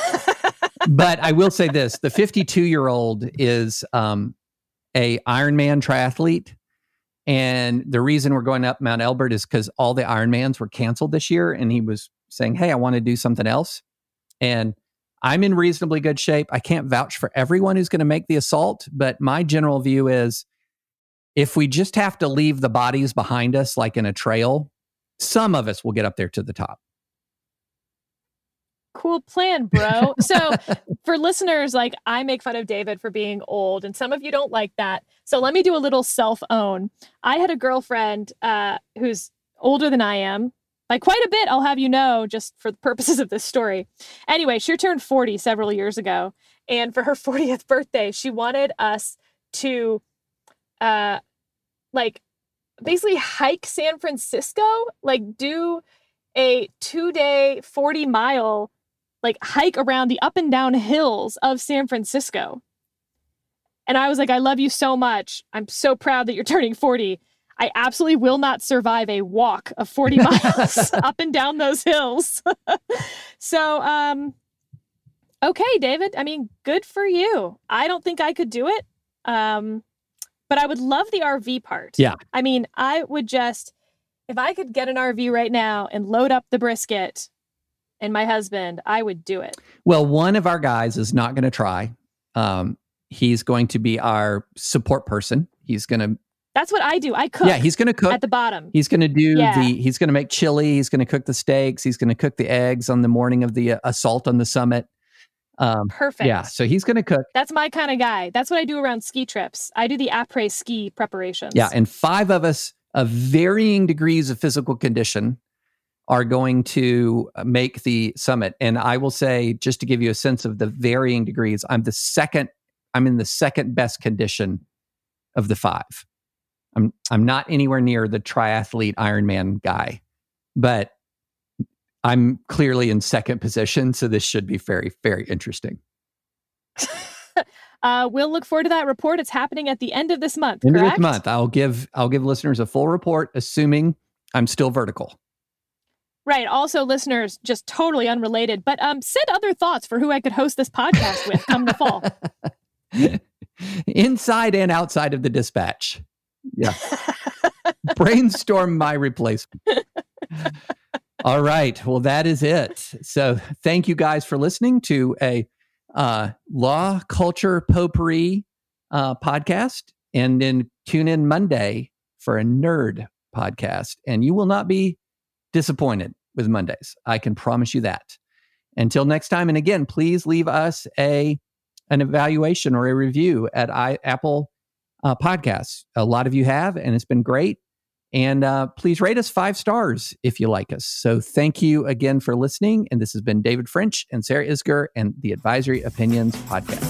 But I will say this, the 52-year-old is a Ironman triathlete. And the reason we're going up Mount Elbert is because all the Ironmans were canceled this year. And he was saying, hey, I want to do something else. And I'm in reasonably good shape. I can't vouch for everyone who's going to make the assault. But my general view is if we just have to leave the bodies behind us, like in a trail, some of us will get up there to the top.
Cool plan, bro. So for listeners, like, I make fun of David for being old, and some of you don't like that. So let me do a little self-own. I had a girlfriend who's older than I am, by quite a bit, I'll have you know, just for the purposes of this story. Anyway, she turned 40 several years ago, and for her 40th birthday, she wanted us to, basically hike San Francisco, like do a 2-day, 40-mile hike around the up and down hills of San Francisco. And I was like, I love you so much. I'm so proud that you're turning 40. I absolutely will not survive a walk of 40 miles up and down those hills. So, okay, David, I mean, good for you. I don't think I could do it. But I would love the RV part.
Yeah.
I mean, I would just, if I could get an RV right now and load up the brisket and my husband, I would do it.
Well, one of our guys is not going to try. He's going to be our support person. He's going to.
That's what I do. I cook.
Yeah, he's going to cook
at the bottom.
He's going to do he's going to make chili. He's going to cook the steaks. He's going to cook the eggs on the morning of the assault on the summit.
Perfect.
Yeah, so he's going to cook.
That's my kind of guy. That's what I do around ski trips. I do the après ski preparations.
Yeah, and 5 of us of varying degrees of physical condition are going to make the summit. And I will say, just to give you a sense of the varying degrees, I'm in the second best condition of the 5. I'm not anywhere near the triathlete Ironman guy, but I'm clearly in second position. So this should be very, very interesting.
We'll look forward to that report. It's happening at the end of this month.
End
correct?
of this month, I'll give listeners a full report, assuming I'm still vertical.
Right. Also, listeners, just totally unrelated, but send other thoughts for who I could host this podcast with come the fall.
Inside and outside of the dispatch. Yeah. Brainstorm my replacement. All right. Well, that is it. So thank you guys for listening to a law, culture, potpourri podcast. And then tune in Monday for a nerd podcast. And you will not be disappointed with Mondays. I can promise you that. Until next time. And again, please leave us an evaluation or a review at Apple Podcasts. A lot of you have, and it's been great. And please rate us 5 stars if you like us. So thank you again for listening. And this has been David French and Sarah Isgur and the Advisory Opinions Podcast.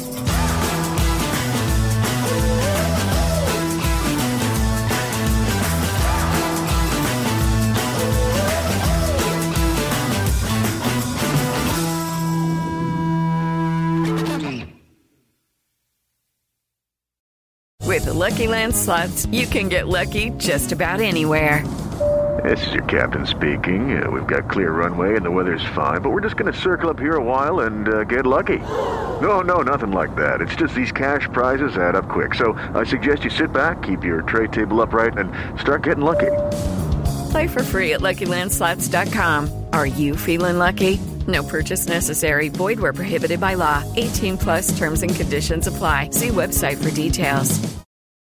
With the Lucky Land Slots, you can get lucky just about anywhere.
This is your captain speaking. We've got clear runway and the weather's fine, but we're just going to circle up here a while and get lucky. No, nothing like that. It's just these cash prizes add up quick. So I suggest you sit back, keep your tray table upright, and start getting lucky.
Play for free at LuckyLandSlots.com. Are you feeling lucky? No purchase necessary. Void where prohibited by law. 18+ terms and conditions apply. See website for details.